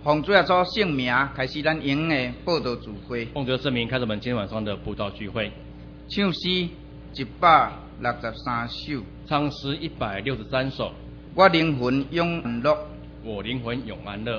奉主耶稣圣名，开始咱营的报道聚会。 奉主的圣名，开始我们今天晚上的布道聚会。 唱诗163首， 唱诗163首。 我灵魂永安乐， 我灵魂永安乐。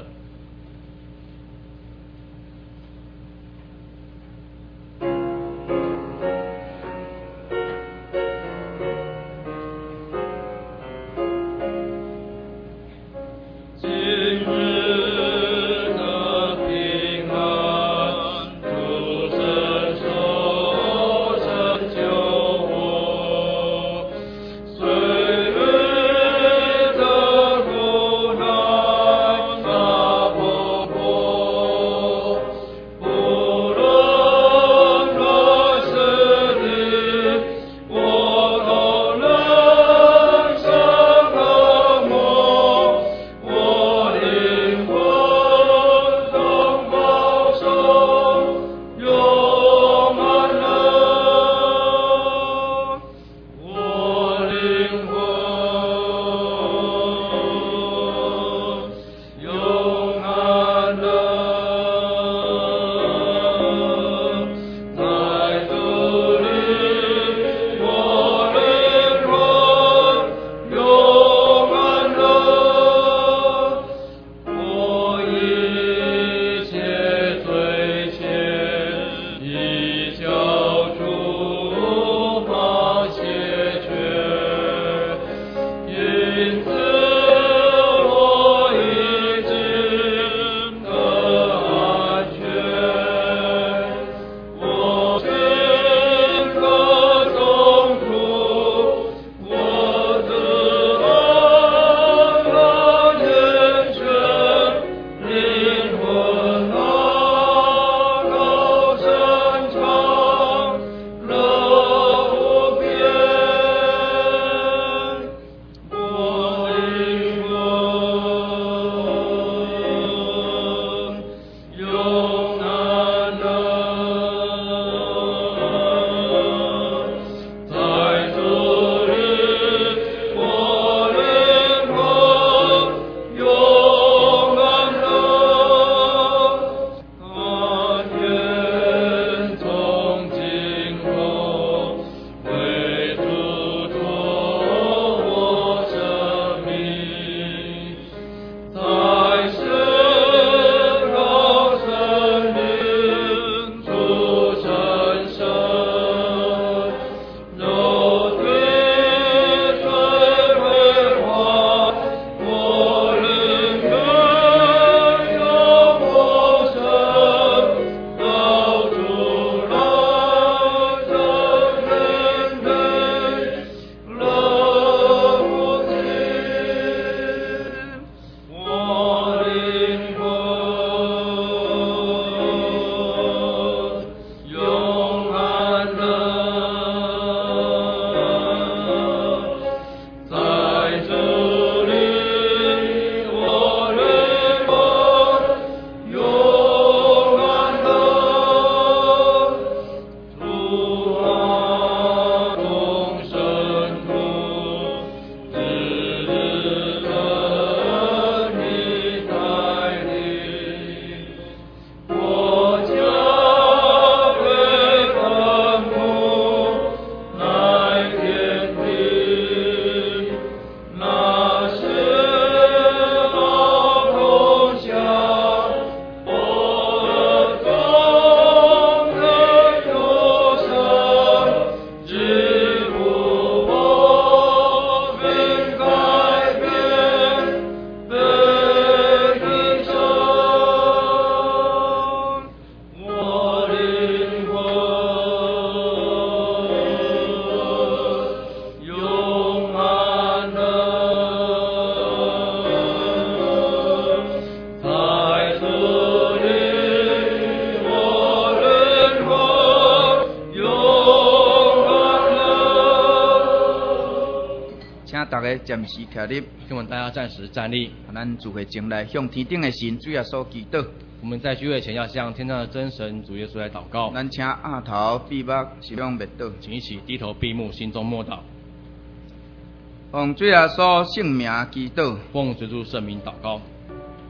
大家暂时站立， 希望大家暂时站立。 咱聚会前来向天顶的神主耶稣祈祷。 我们在聚会前要向天上的真神主耶稣来祷告。 咱请额头闭目，心中默祷。 请一起低头闭目，心中默祷。 奉主耶稣圣名祈祷。 奉主圣名祷告。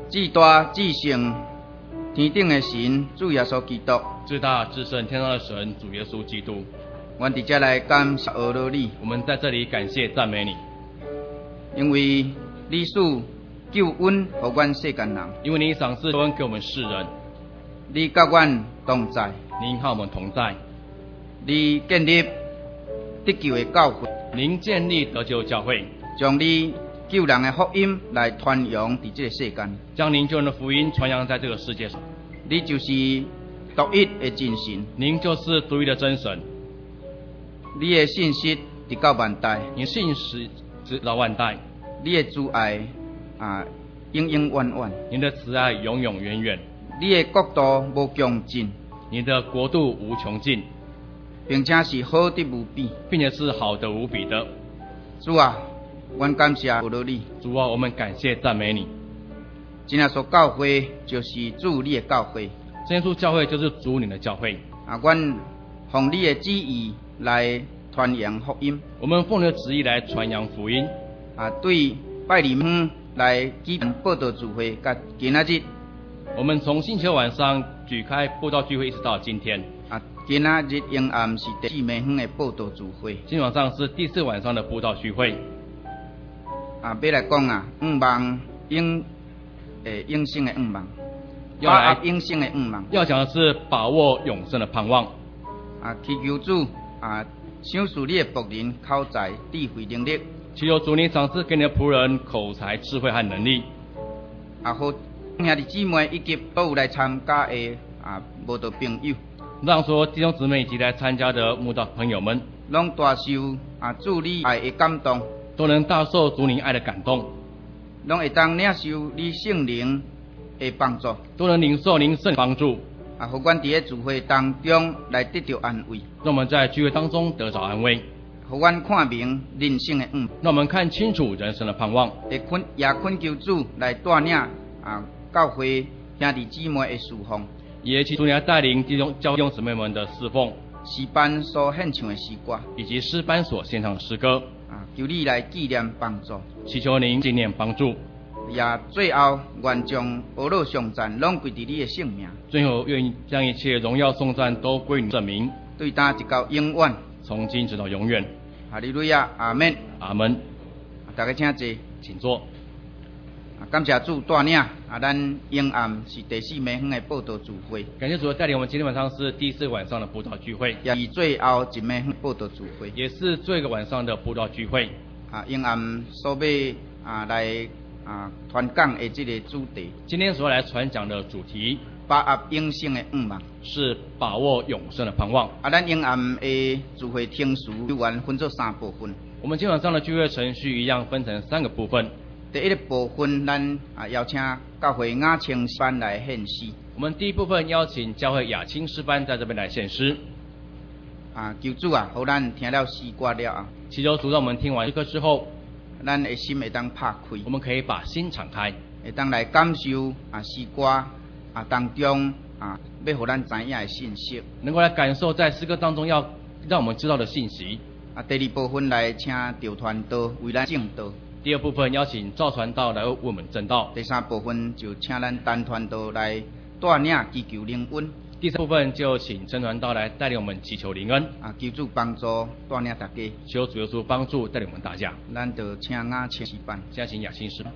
至大至圣天顶的神主耶稣基督， 至大至圣天上的神主耶稣基督， 我伫这来感谢阿罗你， 我们在这里感谢赞美你， 因为你使救恩互阮世间人， 因为你赏赐救恩给我们世人， 你甲阮同在， 您和我们同在， 你建立得救的教会， 您建立得救教会， 将你救人的福音来传扬伫这个世间。 将您救人的福音传扬在这个世界上。 你就是独一的真神， 您就是独一的真神， 你的信息直到万代， 您信实直到万代， 你的慈爱永永远远， 您的慈爱永永远远， 你的国度无穷尽， 您的国度无穷尽， 并且是好的无比。 并且是好的无比的。 主啊，阮感谢有了你。 主啊，我们感谢赞美你。 真耶稣教会就是主你的教会。 真耶稣教会就是主你的教会。 阮奉你的旨意来传扬福音。 我们奉你的旨意来传扬福音。 对拜二晚来举办报道聚会，甲今仔日。 我们从星期六晚上举开布道聚会，一直到今天。 今仔日阴暗是第4暝的报道聚会。 今天晚上是第4晚上的布道聚会。 要来讲5望永生的5望， 把握永生的5望。 要讲的是把握永生的盼望。 祈求主赏赐你的仆人口才、智慧、能力。 祈求主你赏赐给你的仆人口才、智慧和能力。 好兄弟姊妹以及所有来参加的慕道朋友， 让所有弟兄姊妹以及来参加的慕道朋友们， 拢大受主你爱的感动， 都能大受主你爱的感动， 拢会当领受你圣灵的帮助， 都能领受您圣灵帮助。 互阮伫个聚会当中来得到安慰， 让我们在聚会当中得着安慰， 互阮看明人生的让我们看清楚人生的盼望。 也恳求主来带领教会兄弟姊妹的侍奉， 也祈求你来带领教会弟兄姊妹们的侍奉， 诗班所献唱的诗歌， 以及诗班所献唱的诗歌。 求你来纪念帮助， 祈求您纪念帮助。 也最后愿将俄罗颂赞拢归伫你的圣名。 最后愿意将一切荣耀颂赞都归你圣名， 对他直到永远， 从今直到永远。 哈利路亚，阿门， 阿门。 大家请坐， 请坐。 感谢主带领咱永暗是第4暝的报道聚会。 感谢主的带领，我们今天晚上是第4晚上的布道聚会， 也是最后1暝报道聚会， 也是最后晚上的布道聚会。 永暗所要来传讲的这个主题， 今天所要来传讲的主题， 把握永生的5望， 是把握永生的盼望。 咱永暗的聚会程序原分做3部分。 我们今晚上的聚会程序一样分成3个部分。 第一个部分，咱邀请教会雅青诗班来献诗。 我们第一部分邀请教会雅青诗班在这边来献诗。 求主互咱听了诗歌了祈求主让我们听完诗歌之后， 咱的心会当拍开， 我们可以把心敞开， 会当来感受诗歌当中要互咱知影的信息， 能够来感受在诗歌当中要让我们知道的信息。 第二部分来请赵传道为咱正道。 第二部分邀请赵传道来为我们正道。 第3部分就请咱陈传道来带领祈求灵恩。 第3部分就请陈传道来带领我们祈求灵恩。 求主帮助带领大家。 求主耶稣帮助带领我们大家。 咱就请雅青诗班。 现在请雅青诗班。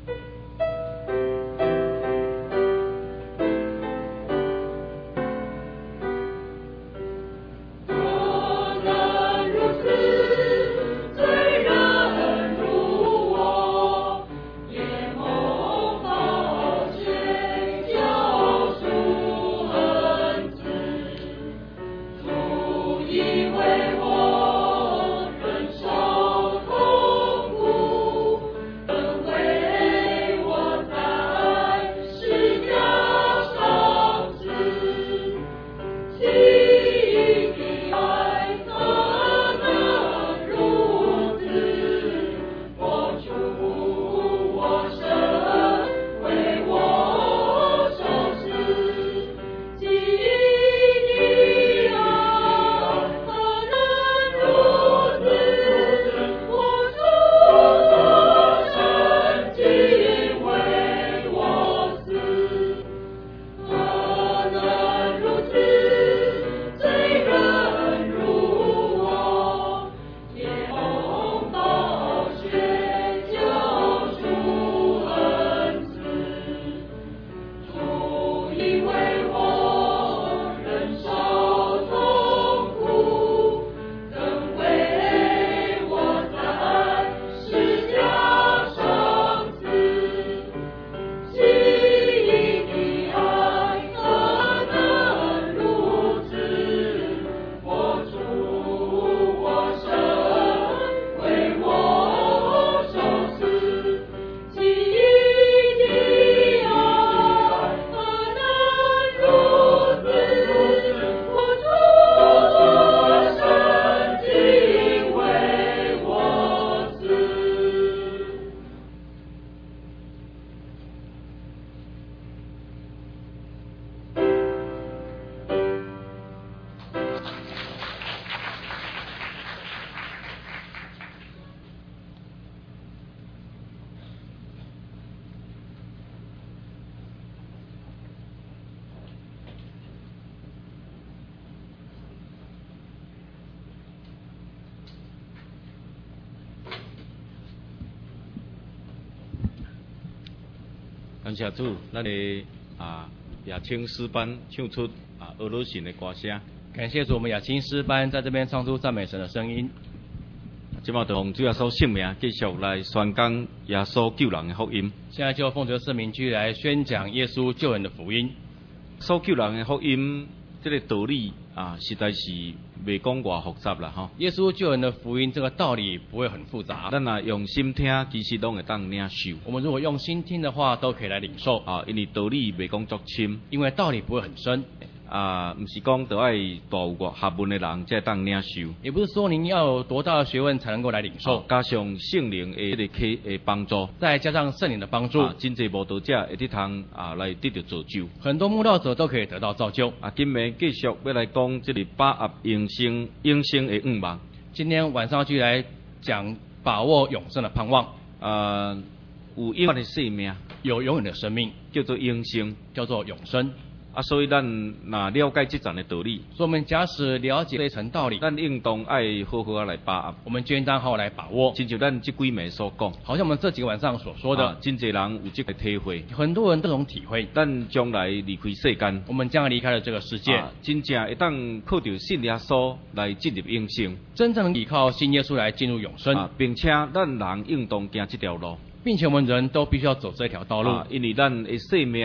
感谢主，咱的亚青诗班唱出俄罗斯的歌声。 感谢主，我们亚青诗班在这边唱出赞美神的声音。 今麦就奉主耶稣圣名，继续来宣讲耶稣救人的福音。 现在就奉主圣名继续来宣讲耶稣救人的福音。 所救人的福音，这个道理实在是未讲偌复杂啦吼。 耶稣救人的福音这个道理不会很复杂。 咱用心听，其实拢会当领受。 我们如果用心听的话，都可以来领受。 因为道理未讲足深。 因为道理不会很深。 唔是讲都爱大有学问的人才当领受。 也不是说您要有多大的学问才能够来领受。 加上圣灵的帮助， 再加上圣灵的帮助， 真侪慕道者会得通来得到造就。 很多慕道者都可以得到造就。 今暝继续要来讲这个把握永生的愿望。 今天晚上就来讲把握永生的盼望。 有永远的生命， 有永远的生命， 叫做永生， 叫做永生。 所以咱若了解这层的道理， 所以我们假使了解这一层道理， 咱应当爱好好来把握。 我们就应当好好来把握。 亲像咱这几暝所讲， 好像我们这几个晚上所说的， 真侪人有这个体会， 很多人都有体会。 咱将来离开世间， 我们将离开了这个世界， 真正会当靠着信耶稣来进入永生， 真正依靠信耶稣来进入永生， 并且咱人应当行这条路， 并且我们人都必须要走这条道路， 因为咱的生命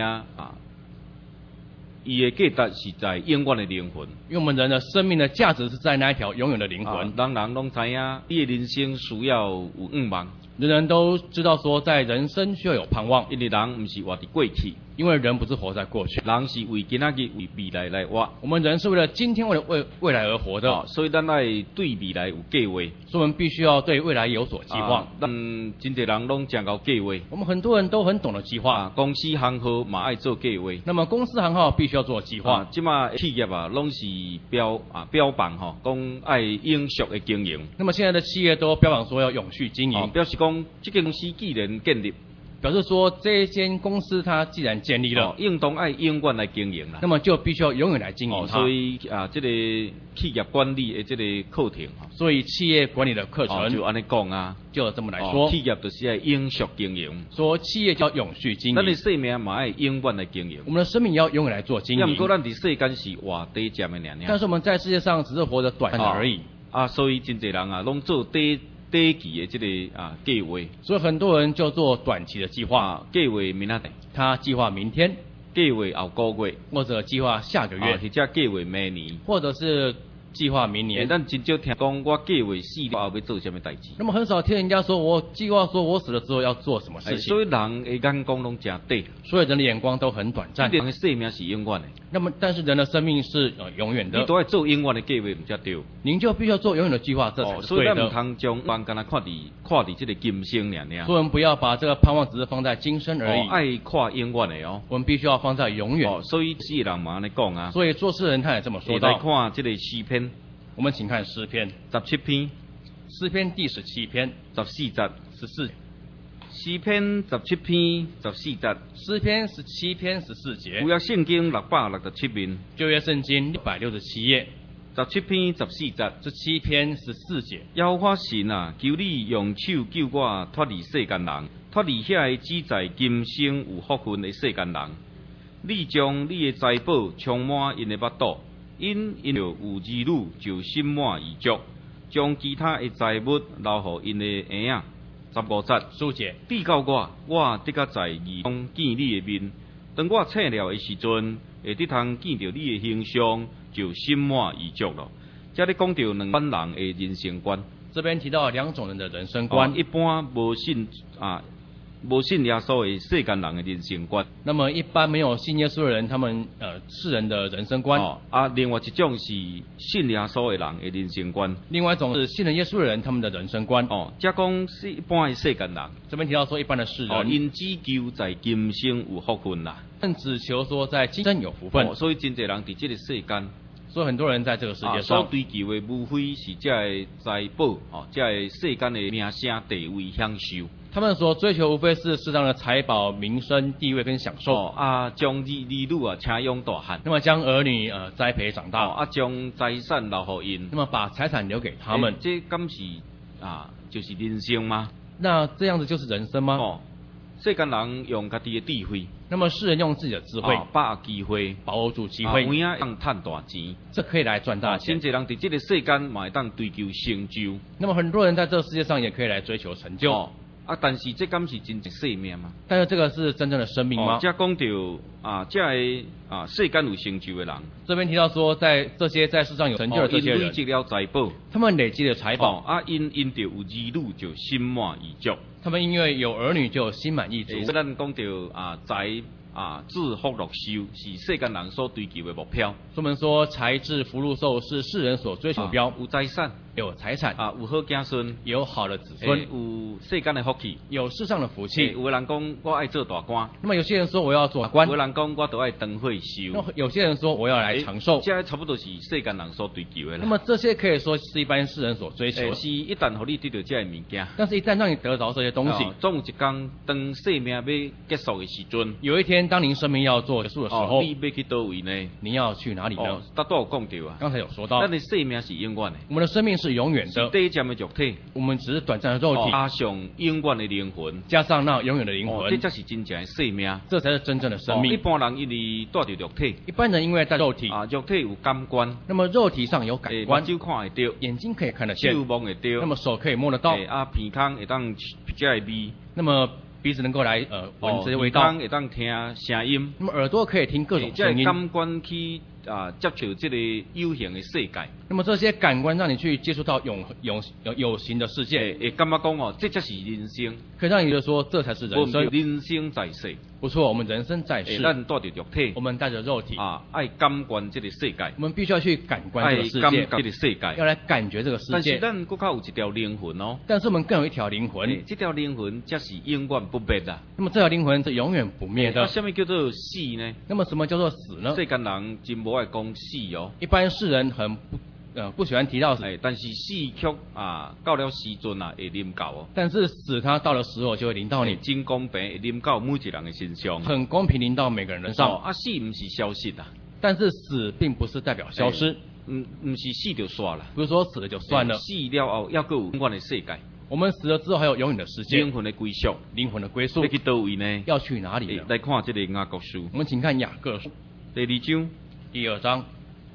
伊的价值是在永远的灵魂， 因为我们人的生命的价值是在那一条永远的灵魂。 人人拢知影，你的人生需要有愿望。 人人都知道说，在人生需要有盼望， 因为人不是活在过去， 因为人不是活在过去， 人是为今仔日为未来来活。 我们人是为了今天，为了未来而活的， 所以咱爱对未来有计划， 所以我们必须要对未来有所计划。 真侪人拢讲到计划， 我们很多人都很懂得计划。 公司行号嘛爱做计划， 那么公司行号必须要做计划。 即马企业拢是标榜讲爱永续的经营。 那么现在的企业都标榜说要永续经营， 表示讲这个公司既然建立， 表示说这一间公司它既然建立了， 应当爱永远来经营啦。 那么就必须要永远来经营它。 所以这个企业管理的这个课程， 所以企业管理的课程就按尼讲啊， 就这么来说， 企业就是要永续经营。 说企业叫永续经营， 咱的生命嘛要永远来经营。 我们的生命也要永远来做经营。 不过咱伫世间是活短暂的尔。 但是我们在世界上只是活得短暂而已。 所以真侪人啊，拢做短期的这个计划。 所以很多人就做短期的计划， 计划明仔日， 他计划明天， 计划后个月， 或者计划下个月， 或者计划明年， 或者是计划明年。 咱真少听讲我计划死了后要做什么代志。 那么很少听人家说我计划说我死了之后要做什么事情。 所以人的眼光拢真短， 所有人的眼光都很短暂。 人的生命是永远的。 那么，但是人的生命是永远的。 你都要做永远的计划，唔才对。 您就必须要做永远的计划，这才是对的。 所以咱唔通将光干那看伫这个今生尔。 所以我们不要把这个盼望只是放在今生而已。 爱看永远的哦。 我们必须要放在永远。 所以世人嘛安尼讲啊。 所以做事人他也这么说到。 来看这个诗篇。 我们请看诗篇 17篇， 诗篇第17篇 14节 14。 诗篇17篇14节， 诗篇17篇14节。 旧约圣经667面， 旧约圣经667页。 17篇14节 ，17篇14节。 耶和华神啊，求你用手救我脱离世间人，脱离遐个只在今生有福分的世间人。你将你的财宝充满因的腹肚，因着有儿女就心满意足，将其他的财物留互因的婴仔。15节书节， 比较我得甲在义中见你的面。当我醒了的时阵，会得通见到你的形象，就心满意足了。这里讲到两般人的人生观。 这边提到2种人的人生观。 一般无信耶稣的世间人的人生观。 那么一般没有信耶稣的人，他们世人的人生观。 另外一种是信耶稣的人的人生观。 另外一种是信了耶稣的人他们的人生观。 这讲是一般的世间人。 这边提到说一般的世人。 因只求在今生有福分啦。 只求说在今生有福分。 所以真侪人伫这个世间。 所以很多人在这个世界上所追求的无非是这个财宝，这个世间的名声地位享受。 他们所追求无非是世上的财宝、名声、地位跟享受。 将儿女请养大汉。 那么将儿女栽培长大。 将财产留给因。 那么把财产留给他们。 这敢是就是人生吗？ 那这样子就是人生吗？ 世间人用家己的智慧。 那么世人用自己的智慧， 把握机会， 把握住机会， 有影当赚大钱， 这可以来赚大钱。 真侪人伫这个世间嘛会当追求成就。 那么很多人在这个世界上也可以来追求成就。 但是这敢是真正生命吗？ 但是这个是真正的生命吗？ 这讲到这个世间有成就的人， 这边提到说，在这些在世上有成就的这些人， 累积了财宝， 他们累积了财宝， 因着有儿女就心满意足。 他们因为有儿女就心满意足。 咱讲到财智福禄寿是世间人所追求的目标。 我们说财智福禄寿是世人所追求的目标。 有财产， 有财产有好子孙， 有好的子孙， 有世间的福气， 有世上的福气。 有人讲我爱做大官， 那么有些人说我要做官， 有人讲我都爱长寿寿。 有些人说我要来长寿， 这差不多是世间人所追求的。 那么这些可以说是一般世人所追求的。 是一旦让你得到这些物件， 但是一旦让你得到这些东西， 总有一天当生命要结束的时阵， 有一天当您生命要做结束的时候， 你要去倒位呢？ 您要去哪里呢？ 都有讲到啊。 刚才有说到， 咱的生命是永远的， 我们的生命是永远的。 短暂的肉体， 我们只是短暂的肉体， 加上永远的灵魂， 加上那永远的灵魂， 这才是真正的生命， 这才是真正的生命。 一般人因为带着肉体， 一般人因为带肉体， 肉体有感官， 那么肉体上有感官， 眼睛看会到， 眼睛可以看得见， 手摸会到， 那么手可以摸得到， 鼻孔会当这味， 那么鼻子能够来闻这些味道， 耳朵会当听声音， 那么耳朵可以听各种声音， 感官去接触这个有形的世界。 那么这些感官让你去接触到有形的世界， 会感觉讲这才是人生， 可以让你就说这才是人生。 人生在世， 不错，我们人生在世， 咱带着肉体， 我们带着肉体爱感官这个世界， 我们必须要去感官这个世界， 感觉这个世界， 要来感觉这个世界。 但是咱更加有一条灵魂哦， 但是我们更有一条灵魂， 这条灵魂才是永远不灭的。 那么这条灵魂是永远不灭的。 什么叫做死呢？ 那么什么叫做死呢？ 世间人真无爱讲死哦。 一般世人不喜欢提到死， 但是死却到了时阵会临到哦。 但是死它到了时候就会临到你， 真公平会临到每一人的身上， 很公平临到每个人身上。 死唔是消失啊， 但是死并不是代表消失， 唔是死就算了， 不是说死了就算了， 死了后要有永远的世界。 我们死了之后还有永远的世界， 灵魂的归宿， 灵魂的归宿要去倒位呢？ 要去哪里呢？ 来看这个雅各书， 我们请看雅各书第2章第2章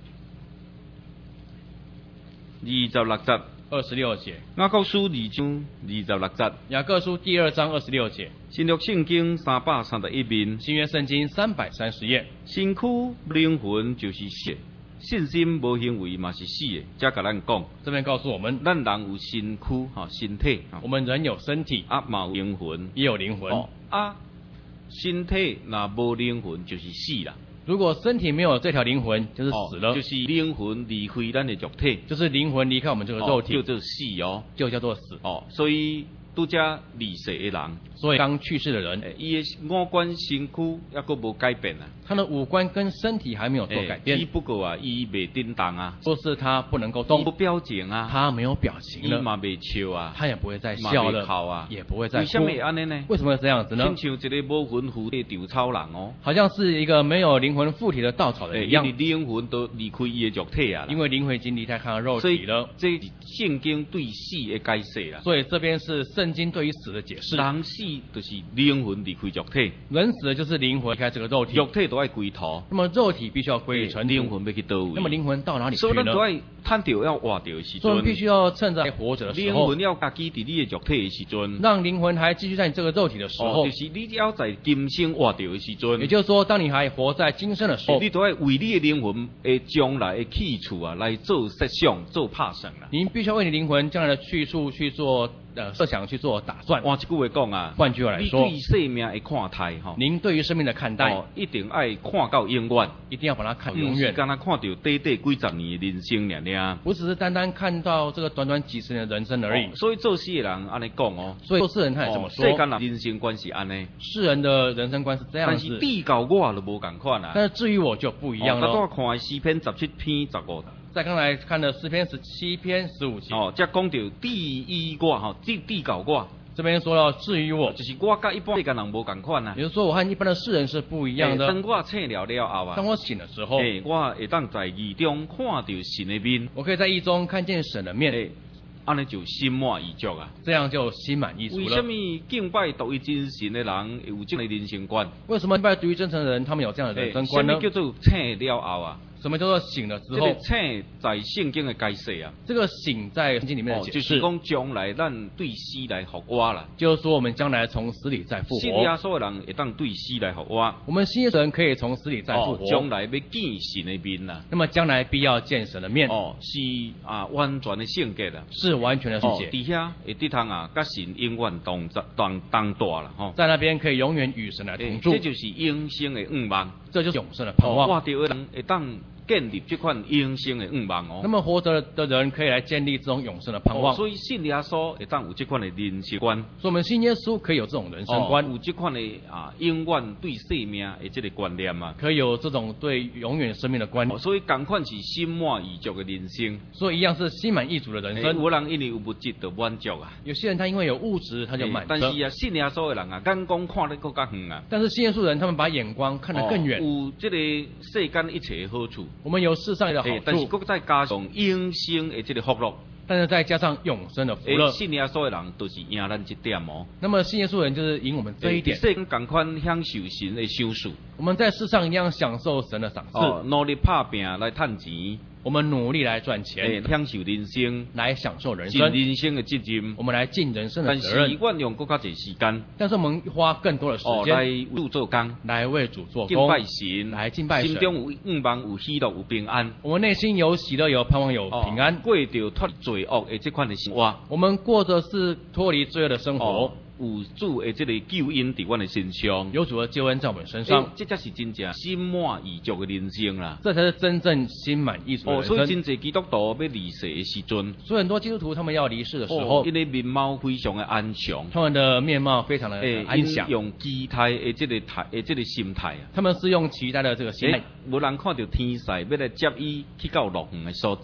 26节。 26节， 雅各书2章26节， 雅各书第2章26节， 新约圣经331面， 新约圣经330页， 身躯灵魂就是死，信心无行为嘛是死的。才甲咱讲， 这边告诉我们， 咱人有身躯身体， 我们人有身体， 嘛有灵魂， 也有灵魂。 身体若无灵魂就是死啦。 如果身体没有这条灵魂，就是死了， 就是灵魂离开咱的肉体， 就是灵魂离开我们这个肉体， 叫做死哦， 就叫做死所以拄则离世的人， 所以刚去世的人， 伊的五官身躯还佫无改变啊， 他的五官跟身体还没有做改变， 只不过伊未叮当啊， 说是他不能够动， 无表情啊， 他没有表情了， 伊嘛未笑啊， 他也不会再笑了，也不会再哭。 为什么会安尼呢？ 为什么会这样子呢？ 像一个无魂附体的稻草人哦， 好像是一个没有灵魂附体的稻草人一样， 因为灵魂都离开伊的肉体啊， 因为灵魂已经离开他的肉体了。 所以这圣经对死的解释啦。 所以这边是圣经对于死的解释。 人死就是灵魂离开肉体， 人死的就是灵魂离开这个肉体， 肉体都要归土。 那么肉体必须要归于尘土， 灵魂要去倒位？ 那么灵魂到哪里去呢？ 所以咱都要趁着要活着的时阵， 所以我们必须要趁着还活着的时候， 灵魂要家己伫你的肉体的时阵， 让灵魂还继续在你这个肉体的时候， 就是你要在今生活着的时阵， 也就是说，当你还活在今生的时候， 你都要为你的灵魂的将来的去处来做设想、做拍算啦。 您必须要为你灵魂将来的去处去做设想、去做打算。 换一句话讲啊， 换句话来说， 你对生命的看待您对于生命的看待， 一定爱看到永远， 一定要把它看永远。 刚才看到短短几十年的人生尔， 不只是单单看到这个短短几十年的人生而已。 所以做事的人安尼讲所以做事人他也这么说。 世间人人生观是安尼， 世人的人生观是这样子。 但是地到我就无共款啊。 但是至于我就不一样了。 我看诗篇17篇15。 在刚才看的诗篇17篇15节。 才讲到地以我地到我。 这边说到至于我， 就是我跟一般世间人无共款啊。 也就是说，我和一般的世人是不一样的。 当我醒了了后啊， 当我醒的时候， 我会当在义中看到神的面。 我可以在义中看见神的面。 安尼就心满意足啊！ 这样就心满意足了。 为什么敬拜独一真神的人有这样的人生观？ 为什么敬拜独一真神的人他们有这样的人生观呢？ 什么叫做醒了后啊？ 什么叫做醒了之后？ 这个醒在圣经的解释啊。 这个醒在圣经里面的解释， 就是讲将来咱对死来复活啦。 就是说我们将来从死里再复活。 信耶稣的人会当对死来复活。 我们信耶稣人可以从死里再复活。 将来要见神的面啦。 那么将来必要见神的面。 是完全的圣洁啦。 是完全的圣洁。 伫遐会得通甲神永远同大啦吼。 在那边可以永远与神来同住。 这就是永生的愿望。 这就是永生的盼望。 活着的人会当建立这款永生的愿望那么活着的人可以来建立这种永生的盼望。 所以信耶稣会当有这款的人生观。 所以我们信耶稣可以有这种人生观， 有这款的永远对生命的这个观念啊， 可以有这种对永远生命的观念。 所以同款是心满意足的人生。 所以一样是心满意足的人生。 有人因为有物质就满足啊。 有些人他因为有物质他就满足。 但是信耶稣的人眼光看得更加远啊。 但是信耶稣人他们把眼光看得更远。 有这个世间一切的好处。 我们有世上的好处。 但是佫再加上永生的这个福乐。 但是再加上永生的福乐。 信耶稣的人都是赢咱这点那么信耶稣人就是赢我们这一点。 世间同款享受神的赏赐。 我们在世上一样享受神的赏赐。 努力打拼来赚钱。 我们努力来赚钱， 享受人生， 来享受人生， 尽人生的责任。 我们来尽人生的责任。 但是我用更加多时间。 但是我们花更多的时间来为主做工， 来为主做工， 敬拜神， 来敬拜神。 心中有愿望，有喜乐，有平安。 我们内心有喜乐，有盼望，有平安。 过着脱罪恶的这款的生活。 我们过着是脱离罪恶的生活。 有主的这个救恩在我的身上， 有主的救恩在我们身上， 这才是真正心满意足的人生啦。 这才是真正心满意足的人生。 所以真侪基督徒要离世的时阵， 所以很多基督徒他们要离世的时候， 因为面貌非常的安详， 他们的面貌非常的安详， 用期待的这个心态啊， 他们是用期待的这个心态。 无人看到天使要来接伊去到乐园的所在。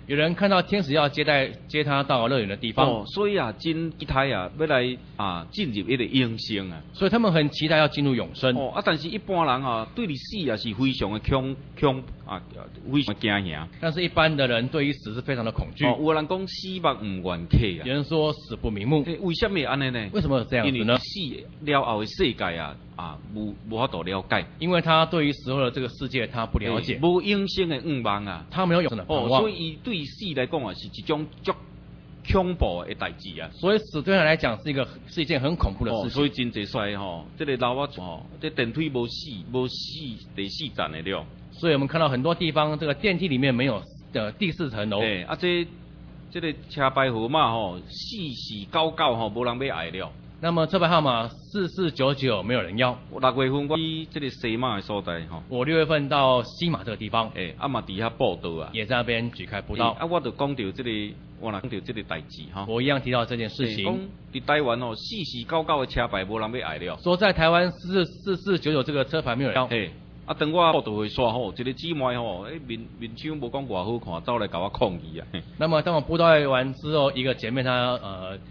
有人看到天使要接他到乐园的地方， 所以啊，真期待啊，要来进入一个永生啊。 所以他们很期待要进入永生。 但是一般人啊，对你死啊是非常的非常惊吓。 但是一般的人对于死是非常的恐惧。 有人讲死目唔愿客啊， 有人说死不瞑目。 为什么安尼呢？ 为什么有这样子呢？ 因为死了后的世界无法度了解。 因为他对于死后的这个世界他不了解， 无永生的愿望啊， 他没有永生的盼望。 所以对死来讲啊，是一种足恐怖的代志啊。 所以死对他来讲是一件很恐怖的事情。 所以真济衰这个老仔这电梯无死第4站的了。 所以我们看到很多地方这个电梯里面没有第4层楼。 这个车牌号码4499无人要爱了。 那么车牌号码4499没有人要。 6月份我去这个西马的所在我6月份到西马这个地方， 嘛伫遐报道啊， 也在那边举开布道。 我就讲到这个，我讲到这个代志我一样提到这件事情。 讲伫台湾4499的车牌无人要爱了。 说在台湾4499这个车牌没有人要。 等我报道会刷一个姊妹面相无讲偌好看，走来甲我抗议啊。 那么当我布道完之后，一个姐妹她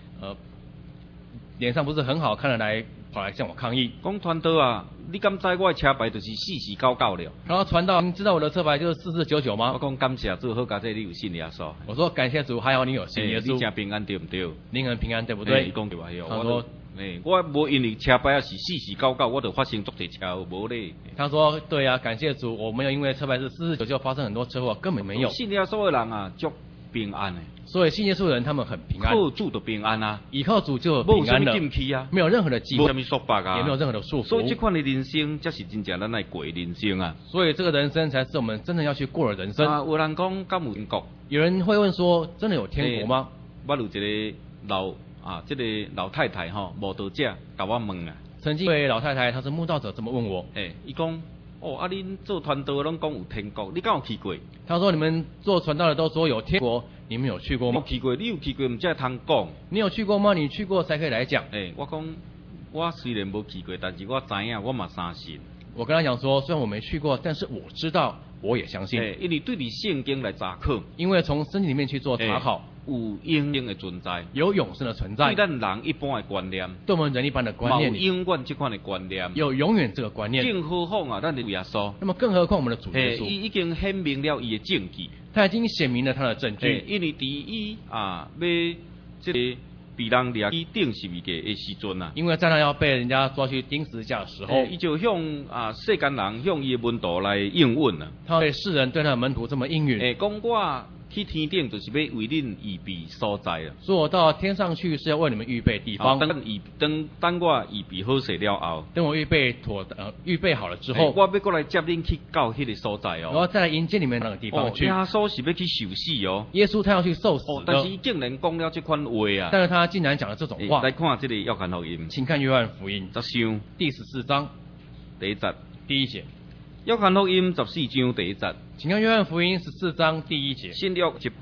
脸上不是很好看的跑来向我抗议， 讲传道啊，你敢知我的车牌就是4499了？ 然后传道，你知道我的车牌就是4499吗？ 我讲感谢主，好佳你有信耶稣。 我说感谢主，还好你有信耶稣。 你真平安对不对？ 您很平安对不对？ 伊讲对吧？ 他说， 我无因为车牌啊是4499，我就发生足多车祸，无咧。 他说对啊，感谢主，我没有因为车牌是4499就发生很多车祸，根本没有。 信耶稣的人啊，足平安的。 所以信耶稣的人他们很平安， 靠主就平安啊， 依靠主就平安了，没有任何的忌讳， 没有束缚啊， 也没有任何的束缚。 所以这款的人生才是真正咱来过人生啊。 所以这个人生才是我们真正要去过的人生。 有人讲敢有天国？ 有人会问说，真的有天国吗？ 我有一个这个老太太慕道者甲我问啊。 曾经一位老太太，她是慕道者，这么问我。 伊讲。恁做传道拢讲有天国，你敢有去过？ 他说你们做传道的都说有天国，你们有去过吗？ 我去过，你有去过，唔才通讲。 你有去过吗？你去过才可以来讲。 我讲我虽然无去过，但是我知影，我嘛相信。 我跟他讲说，虽然我没去过，但是我知道，我也相信。 因为对你圣经来查考， 因为从圣经里面去做查考。 有永生的存在， 有永生的存在。 对咱人一般的观念， 对我们人一般的观念， 有永远这款的观念， 有永远这个观念。 更何况啊，咱的耶稣。 那么更何况我们的主耶稣， 已经显明了伊的证据， 他已经显明了他的证据。 因为第一要这个被人掠去钉十字架的时阵啊， 因为在那要被人家抓去钉十字架的时候， 伊就向世间人向伊的门徒来应允啊。 他对世人对他的门徒这么应允， 讲我去天顶就是要为恁预备所在啊。 所以我到天上去是要为你们预备地方。 等我预备好势了后， 等我预备好了之后， 我要过来接恁去到迄个所在哦。 然后再来迎接你们那个地方去。 耶稣是要去受死哦。 耶稣他要去受死的。 但是竟然讲了这款话啊。 但是他竟然讲了这种话。 来看这个约翰福音， 请看约翰福音 10章第14章第1节。 第1节。 约翰福音14章第1节。 请看约翰福音14章第1节。 新约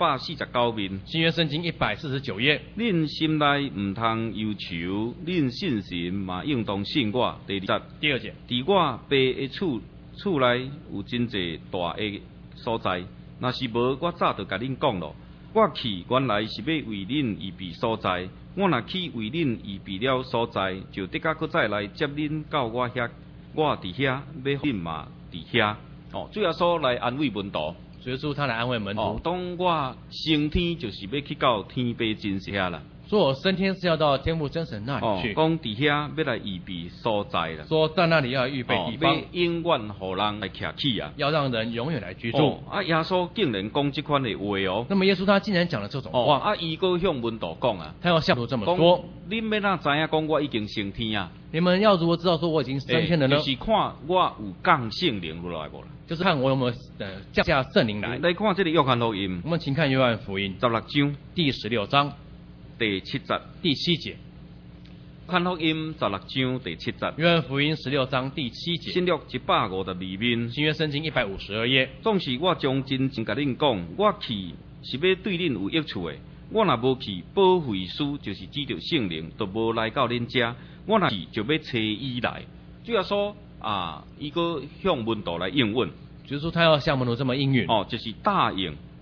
149面， 新约圣经149页。 恁心内唔通忧愁，恁信神嘛应当信我。第2节。 第2节。 伫我爸的厝内有真济大的所在，若是无，我早就甲恁讲咯。我去原来是要为恁预备所在，我若去为恁预备了所在，就得甲搁再来接恁到我遐，我伫遐，要恁嘛伫遐。主耶稣来安慰门徒， 主耶稣他来安慰门徒。 当我升天，就是要去到天父真实遐啦。 说我升天是要到天父真神那里去。 讲伫遐要来预备所在啦。 说在那里要预备地方， 要永远互人来徛起啊。 要让人永远来居住。 耶稣竟然讲这款的话哦。 那么耶稣他竟然讲了这种话。 伊个向门徒讲啊。 他要向门徒这么说。 恁要哪知影讲我已经升天啊？ 你们要如何知道说我已经升天了呢？ 就是看我有降圣灵落来无啦。 就是看我有没有降下圣灵来。 来看这个约翰福音。 我们请看约翰福音 16章第16章。 第7节。 第7节。 约翰福音16章第7节。 约翰福音16章第7节。 新约152面。 新约圣经152页。 总是我将真正甲恁讲，我去是要对恁有益处的。我若无去，保惠师就是指着圣灵，就无来到恁遮。我若去，就要找伊来。主要说伊个向门徒来应允。 就是说他要向门徒这么应允。 就是答应。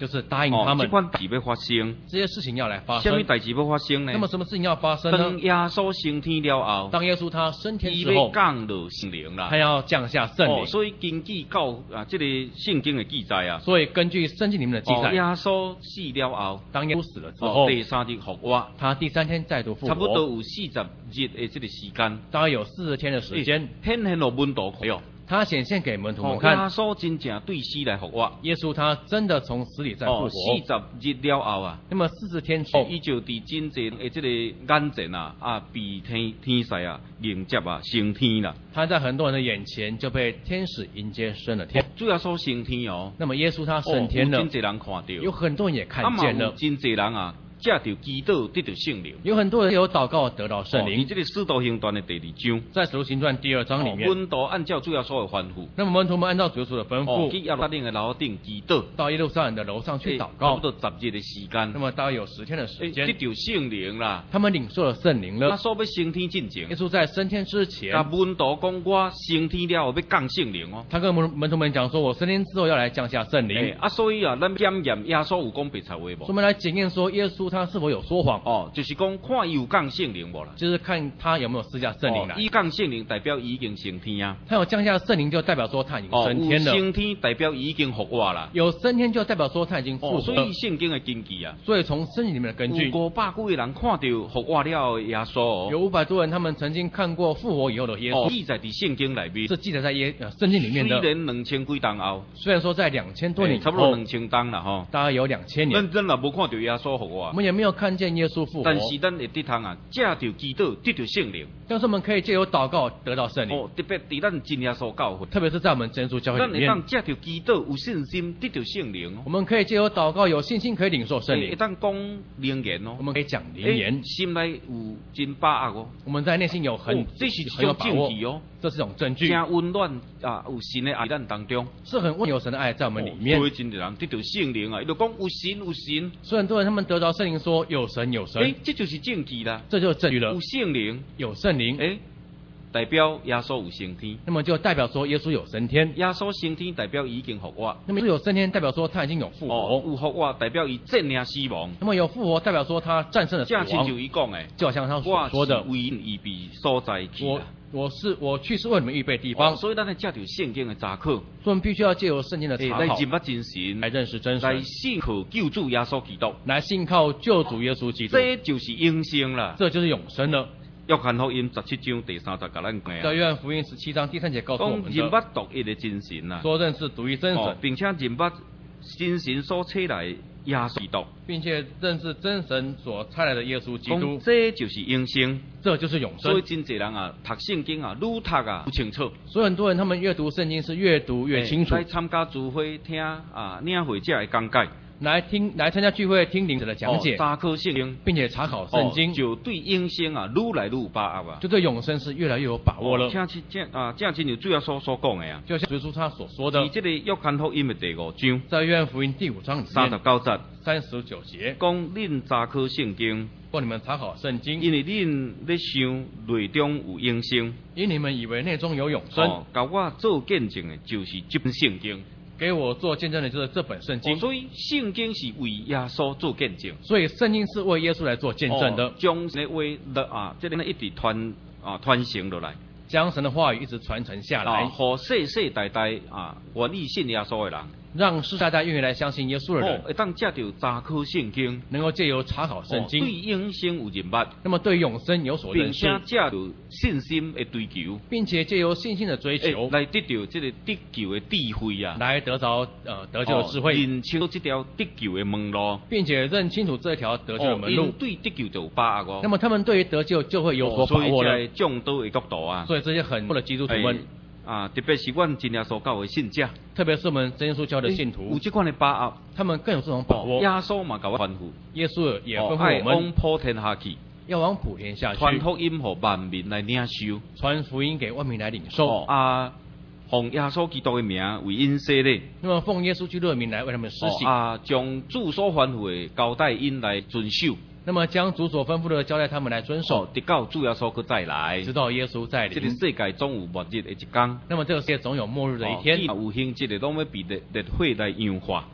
就是答应他们这款事要发生， 这些事情要来发什么生。 代志要发生呢？ 那么什么事情要发生呢？ 当耶稣升天了后， 当耶稣他升天伊要之后， 降落圣灵啦他。要降下圣灵。 所以根据这个圣经的记载啊， 所以根据圣经里面的记载， 耶稣死了后， 当耶稣死了之后， 第3日复活， 他第3天再度复差不多活， 有40日的这个时间， 大概有40天的时间， 显现了门徒看哦。 他显现给门徒们耶看， 稣真正对死来复活。 耶稣他真的从死里再复活。 40日了后啊， 那么40天之后， 伊就伫真济的这个眼前啊，被天使啊迎接啊升天啦。 他在很多人的眼前就被天使迎接升了天。 主耶稣升天哦， 那么耶稣他升天了， 有真济人看到， 有很多人也看嘛见了， 有真济人啊，借着祈祷得到圣灵。 有很多人有祷告得到圣伫灵。 这个使徒行传的第2章， 在使徒行传第2章里面， 门徒按照主耶稣的吩咐， 那么门徒们按照主耶稣的吩去咐， 耶路撒冷的楼顶祈祷， 到耶路撒冷的楼上去祷差告不，多10日的时间那，么大概有10天的时得间， 到圣灵啦。 他们领受了圣灵了。 那所要升天进前耶，稣在升天之前， 甲门徒讲我升天了后要降圣灵哦。 他跟门徒们讲说：“我升天之后要来降下圣灵。 所以啊，咱检验耶稣有讲白话话无？ 所以我们来检验说耶稣他是否有说谎， 就是讲看伊有降圣灵无啦。 就是看他有没有施加圣灵来。 伊降圣灵代表伊已经升天啊。 他有降下圣灵，就代表说他已经升天了； 有升天代表伊已经复活啦。 有升天，就代表说他已经复活了所以。圣经的根据啊， 所以从圣经里面的根据， 有500几个人看到复活了后的耶稣哦， 有500多人，他们曾经看过复活以后的耶稣， 记载伫圣经内面。 是记载在圣经里面的。 虽然2000几年后， 虽然说在2000多年以差不多后， 2000年啦吼， 大概有2000年， 咱也无看到耶稣复活我，们也没有看见耶稣复活， 但是咱会得通啊，借着祈祷得到圣灵。 但是我们可以借由祷告得到圣灵， 特别伫咱真耶稣教会， 特别是在我们真耶稣教会咱里面， 会当借着祈祷有信心得到圣灵我们可以借由祷告有信心可以领受圣会灵， 当讲灵言哦我，们可以讲灵言， 心内有真把握哦， 我们在内心有很这是一很有种把握， 证据哦， 这是一种证据， 真温暖啊，有神的爱咱当中， 是很温有神的爱在我们里面。 所以真侪人得到圣灵啊，伊就讲有神有神， 所以很多人他们得着圣灵说有神有神， 这就是证据啦， 这就是证据了有。圣灵， 有圣灵， 代表耶稣有升天， 那么就代表说耶稣有升天。 耶稣升天代表伊已经复活， 那么有升天代表说他已经有复活， 有复活代表伊战胜死亡， 那么有复活代表说他战胜了死正亲就亡。 伊讲的， 就好像他所我说的是，为因预备所在去啦。 我去是为你们预备地方，所所以咱要借着圣经的查考， 以我们必须要借由圣经的查考来认捌真神， 来认识真来神， 信靠救主耶稣基督， 来信靠救主耶稣基督， 这就是永生啦。 这就是永生了。 约翰福音17章第30甲咱讲在啊， 约翰福音17章第3节告诉我讲们的， 认捌独一的真神啦， 说认识独一真神， 并且认捌真神所差来的耶稣基督， 并且认识真神所差来的耶稣基督讲，这就是永生。 这就是永所以生。 真侪人啊，读圣经啊，愈读啊愈清楚。 所以很多人他们阅读圣经是越读越清楚来，参加聚会听啊领会者的讲解， 来参加聚会听领者的讲解， 查考圣经， 并且查考圣经， 就对永生啊愈来愈有把握啊。 就对永生是越来越有把握了。 正真如主要所讲的啊， 就像耶稣他所说的以，这个约翰福音的第5章在约翰福音第5章里面 39节， 39节， 讲恁查考圣经， 说你们查考圣经， 因为恁咧想内中有永生， 因你们以为内中有永生， 甲我做见证的就是这本圣经。 给我做见证的就是这本圣经。 所以圣经是为耶稣做见证， 所以圣经是为耶稣来做见证的， 将神的话这个一直传承落来， 将神的话语一直传承下来， 互世世代代愿意信耶稣的人， 让世代代愿意来相信耶稣的人， 会当借着查考圣经， 能够借由查考圣经， 对永生有认捌， 那么对永生有所认识， 并且借着信心的追求， 并且借由信心的追求， 来得到这个得救的智慧啊， 来得着得救的智慧， 认清这条得救的门路， 并且认清楚这条得救的门路， 对得救就有把握。 那么他们对于得救就会有所把握了。 所以众多的角度啊， 所以这些很多的基督徒们特别是阮真耶稣教的信者， 特别是我们真耶稣教的信徒， 有这款的把握， 他们更有这种把握。 耶稣嘛甲我吩咐， 耶稣也吩咐我爱往们普天下去， 要往普天下去， 传福音予万民来领受， 传福音给万民来领受。 奉耶稣基督的名为因洗礼， 那么奉耶稣基督的名来为他们施洗， 将主所吩咐的交代因来遵守。 那么将主所吩咐的交代他们来遵守， 直到主耶稣去再来， 直到耶稣再临。 这个世界总有末日的一天， 那么这个世界总有末日的一天。 有兴这个拢要被烈火来氧化。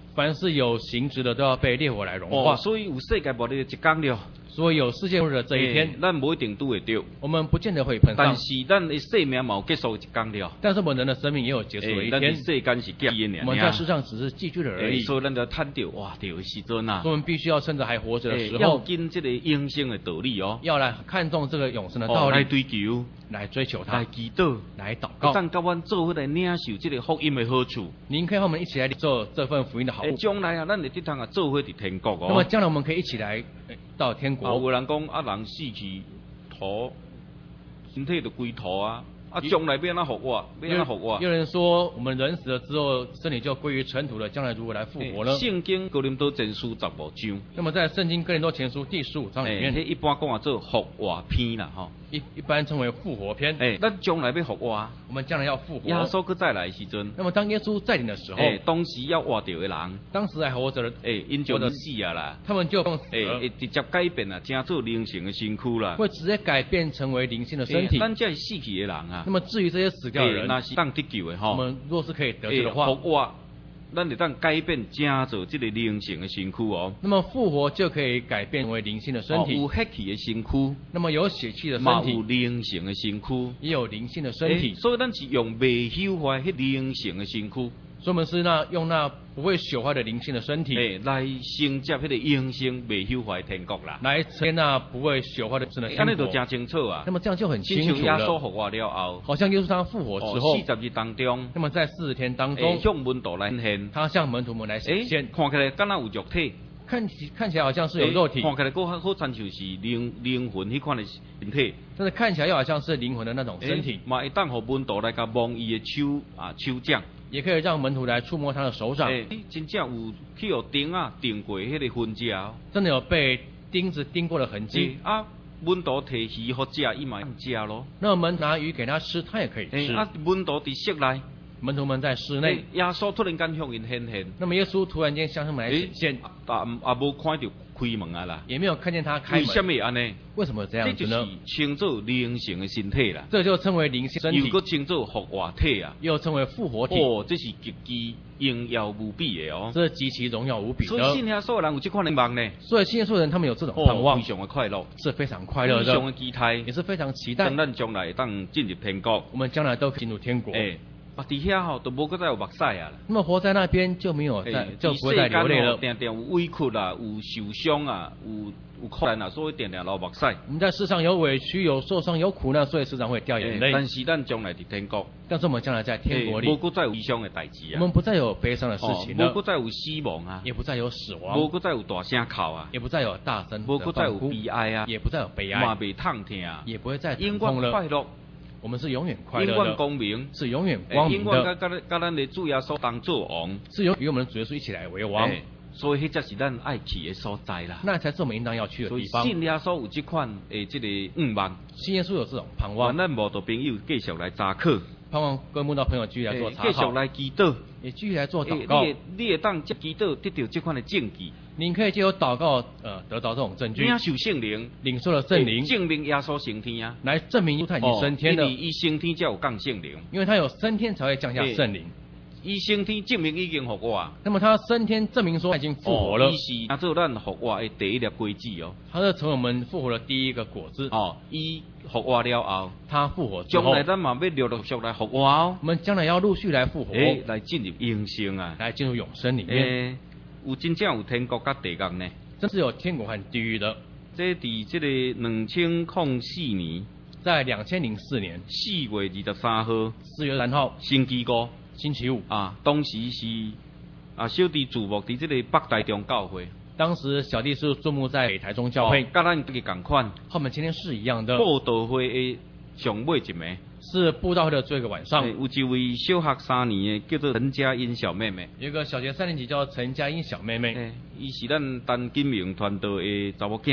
凡是有形质的都要被烈火来融化。 所以有世界末日一天了。 所以有世界末日的这一天， 咱无一定拄会到， 我们不见得会碰上。 但是咱的生命嘛有结束一天了。 但是我们人的生命也有结束的一天。 世间是寄居的， 我们在世上只是寄居的而已。 所以咱就趁着活着的时阵啊， 我们必须要趁着还活着的时候， 要紧这个永生的道理哦， 要来看重这个永生的道理， 来追求， 来追求它， 来祈祷， 来祷告， 让甲阮做伙来领受这个福音的好处。 您可以和我们一起来做这份福音的好处。 将来啊，咱会得通啊做伙伫天国哦。 那么将来我们可以一起来到天国。 有人讲啊，人死去土，身体就归土啊。将来要安怎复活？要安怎复活？ 有人说，我们人死了之后，身体就归于尘土了，将来如何来复活呢？ 圣经哥林多前书15章。 那么在圣经哥林多前书第15章里面， 一般讲做复活篇啦，吼。 一般称为复活篇。 咱将来要复活， 我们将来要复活。 耶稣搁再来的时阵， 那么当耶稣再临的时候， 当时要活着的人， 当时还活着的， 因就死啊啦， 他们就死了， 会直接改变啊，成做灵性的身躯啦， 会直接改变成为灵性的身体。 咱这是死去的人啊。 那么至于这些死掉的人， 那是当得救的吼。 我们若是可以得救的话， 复活，咱就当改变成做这个灵性的身躯哦。 那么复活就可以改变为灵性的身体， 有血气的身躯， 那么有血气的身体， 有灵性的身躯， 也有灵性的身体。 所以咱是用未朽坏迄灵性的身躯。 所以我们是用那不会朽坏的灵性的身体， 来承接迄个永生未朽坏天国啦， 来承接那不会朽坏的真的天国。 安尼就真清楚啊。 那么这样就很清楚了。 耶稣复活了后， 好像耶稣他复活之后 ，40日当中， 那么在40天当中， 向门徒来显现， 他向门徒们来显现， 看起来敢若有肉体， 看起来好像是有肉体， 看起来好亲像是灵魂迄款的身体， 但是看起来又好像是灵魂的那种身体。 嘛会当互门徒来甲摸伊的手掌。 也可以让门徒来触摸他的手掌。 真正有去有钉过迄个痕迹哦， 真的有被钉子钉过的痕迹。 门徒摕鱼互食，伊嘛食咯。 那我们拿鱼给他吃，他也可以吃。 门徒伫室内， 门徒们在室内， 耶稣突然间向因显现。 那么耶稣突然间向他们来显现， 无看到开门啊啦， 也没有看见他开门。 为什么安尼？ 为什么这样子呢？ 这就是称作灵性的身体啦。 这就称为灵性身体， 又个称作复活体啊， 又称为复活体。 这是极其荣耀无比的哦。 这极其荣耀无比的。 所以信耶稣的人有这款的望呢。 所以信耶稣的人他们有这种盼望， 非常的快乐， 是非常快乐的， 非常的期待， 也是非常期待。 咱将来当进入天国， 我们将来都进入天国。 伫遐吼都无搁再有目屎啊。 那么活在那边就没有就不会再流泪了。 定定有委屈啊，有受伤啊，有苦难啊，所以定定流目屎。 我们在世上有委屈，有受伤，有苦难，所以时常会掉眼泪。 但是咱将来伫天国， 但是我们将来在天国里， 无搁再有悲伤的代志啊。 我们不再有悲伤的事情了， 无搁再有死亡啊， 也不再有死亡， 无搁再有大声哭啊， 也不再有大声， 无搁再有悲哀啊， 也不再有悲哀， 嘛袂痛疼， 也不会再永远快乐。 我们是永远快乐的， 永远光明， 是永远光明的， 永远跟咱的主耶稣当做王， 是与我们的主耶稣一起来为王。 所以迄才是咱爱去的所在啦。 那才是我们应当要去的地方。 信耶稣有这款这个望， 信耶稣有这种盼望。 咱慕道朋友继续来查考， 盼望各位慕道朋友继续来做查考， 继续来祈祷， 也继续来做祷告。 你会当这祈祷得到这款的证据。 您可以借由祷告，得到这种证据。 领受圣灵， 领受了圣灵， 证明耶稣升天啊， 来证明他已经升天了。 因为伊升天才有降圣灵， 因为他有升天才会降下圣灵。 伊升天证明已经复活啊。 那么他升天证明说他已经复活了。 伊是做咱复活的第一粒果子哦。 他是成为我们复活的第一个果子。 伊复活了后， 他复活之后， 将来咱嘛要陆续来复活哦。 我们将来要陆续来复活， 来进入永生啊， 来进入永生里面。 有真正有天国甲地狱呢？ 真是有天国和地狱的。 这伫这个2004年， 在2004年 4月23号 ，4月3号， 星期5， 星期五啊，当时是小弟注目伫这个北台中教会。 当时小弟是注目在北台中教会， 甲咱这个同款， 和我们今天是一样的。 布道会的上尾一暝。 是布道会的最后一个晚上， 有一位小学3年的叫做陈佳音小妹妹， 有一个小学3年级叫陈佳音小妹妹， 伊是咱陈金明传道的查某囝，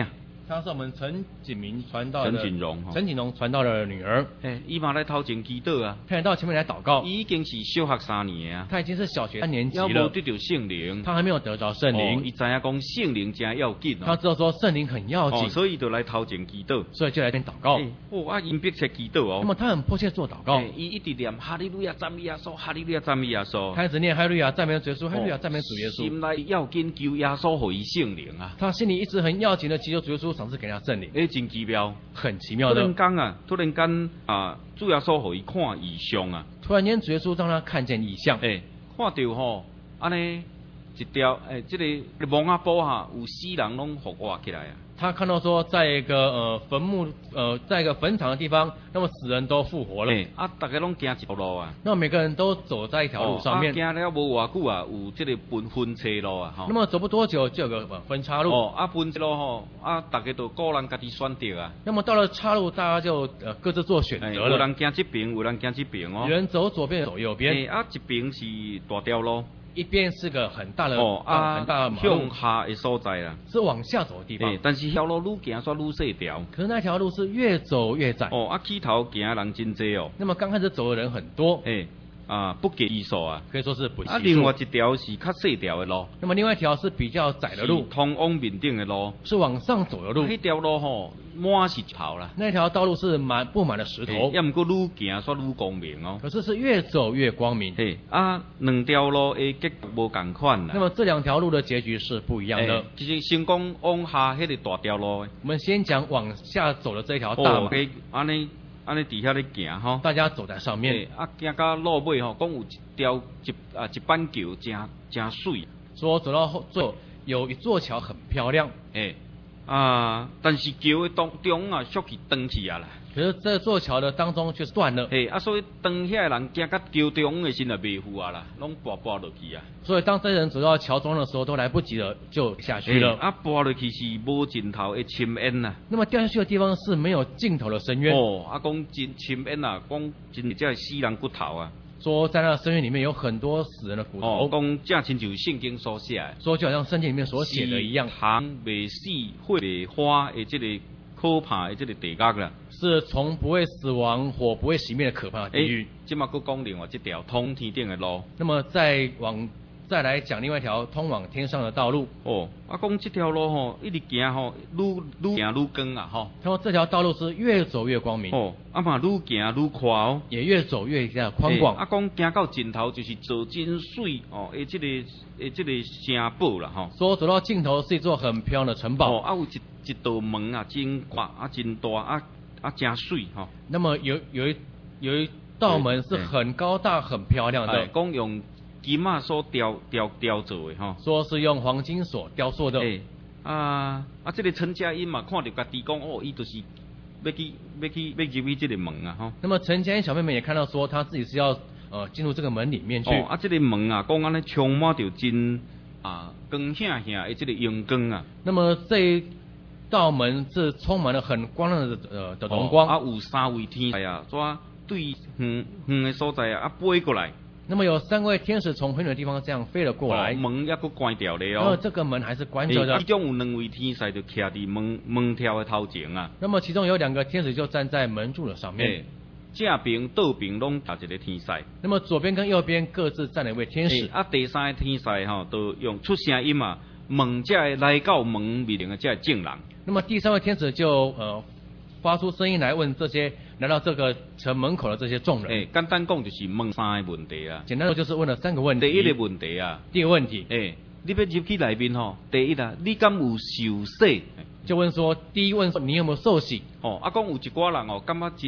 她是我们陈景荣传道的女儿。 伊嘛来头前祈祷啊。 她也到前面来祷告。 伊已经是小学3年啊。 她已经是小学3年级了。 要无得到圣灵。 他还没有得着圣灵。 伊知影讲圣灵真要紧。 他知道说圣灵很要紧。 所以就来头前祈祷。 所以就来这边祷告。 因迫切祈祷哦。 那么他很迫切做祷告。 伊一直念哈利路亚赞美耶稣，哈利路亚赞美耶稣。 开始念哈利路亚赞美主耶稣，哈利路亚赞美主耶稣。 心内要紧求耶稣给伊圣灵啊。 他心里一直很要紧的祈求主耶稣赏赐给他圣灵。 真奇妙， 很奇妙的。 突然间主耶稣给伊看异象啊。 突然间主耶稣让他看见异象。 看到吼，安尼一条这个墓仔埔下有死人拢复活起来啊。 他看到说，在一个在一个坟场的地方，那么死人都复活了。 大家拢行一条路啊。 那每个人都走在一条路上面。 行了无偌久啊，有这个分岔路啊。 那么走不多久就有个分岔路。 分岔路吼，大家都个人家己选择啊。 那么到了岔路，大家就各自做选择了。 有人行这边，有人行这边哦。 有人走左边，走右边。 一边是大条路。 一边是个很大的很大的马路， 向下的所在啦， 是往下走的地方。 但是条路愈行煞愈细条。 可是那条路是越走越窄。 起头行的人真多哦。 那么刚开始走的人很多。 不计其数啊， 可以说是不计数。 另外一条是较细条的路。 那么另外一条是比较窄的路， 通往面顶的路， 是往上走的路。 那条路吼满是头啦。 那条道路是布满了石头。 也毋过愈行煞愈光明哦。 可是是越走越光明。 两条路的结局无共款啦。 那么这两条路的结局是不一样的。 其实先讲往下迄个大条路。 我们先讲往下走的这一条大马。 安尼伫遐咧行吼， 大家走在上面。 行到路尾吼，讲有一条一板桥真水。 说走到最后有一座桥很漂亮。 但是桥的中啊，缩去断去啊啦。 可是这座桥的当中却断了。 所以当遐人行到桥中的时候袂赴啊啦，拢跋落去啊。 所以当这些人走到桥中的时候，都来不及了，就下去了。 跋落去是无尽头的深渊呐。 那么掉下去的地方是没有尽头的深渊。 讲真深渊啊，讲真正死人骨头啊。 说在那深渊里面有很多死人的骨头。 讲正亲像圣经所写的。 说就好像圣经里面所写的一样。 糖未死，火未花的这个可怕的这个地狱啦。 是从不会死亡、火不会熄灭的可怕的地狱。 即马佫讲另外一条通天顶的路。 那么再来讲另外一条通往天上的道路。 讲这条路吼，一直行吼，愈行愈光啊吼。 他说这条道路是越走越光明。 嘛愈行愈宽哦， 也越走越宽广。 讲行到尽头就是座真水哦，这个城堡啦吼。 说走到尽头是一座很漂亮的城堡。 有一道门啊，真宽真大真水吼。 那么有一道门是很高大很漂亮的。 讲用金啊所雕做的吼。 说是用黄金所雕塑的。 这个陈佳音嘛，看到家己讲伊就是要入去这个门啊吼。 那么陈佳音小妹妹也看到说，她自己是要进入这个门里面去。 这个门啊，讲安尼充满着真光显的这个阳光啊。 那么这一道门是充满了很光亮的荣光。 有3位天使啊，对远的所在飞过来。 那么有3位天使从很远的地方这样飞了过来。 门也佫关掉了哦。 这个门还是关着的。 其中有2位天使就徛伫门条的头前啊。 那么其中有2个天使就站在门柱的上面。 正边倒边拢搭一个天使。 那么左边跟右边各自站了一位天使。 第3个天使吼，都用出声音嘛，问这来到门面前的这证人。 那么第3位天使就发出声音来问这些来到这个城门口的这些众人。 简单讲就是问3个问题啊。 简单说就是问了3个问题。 第1个问题啊， 第一个问题， 你要入去内面吼，第一啊，你敢有受洗？ 就问说，第一问说你有没有受洗？ 讲有一寡人感觉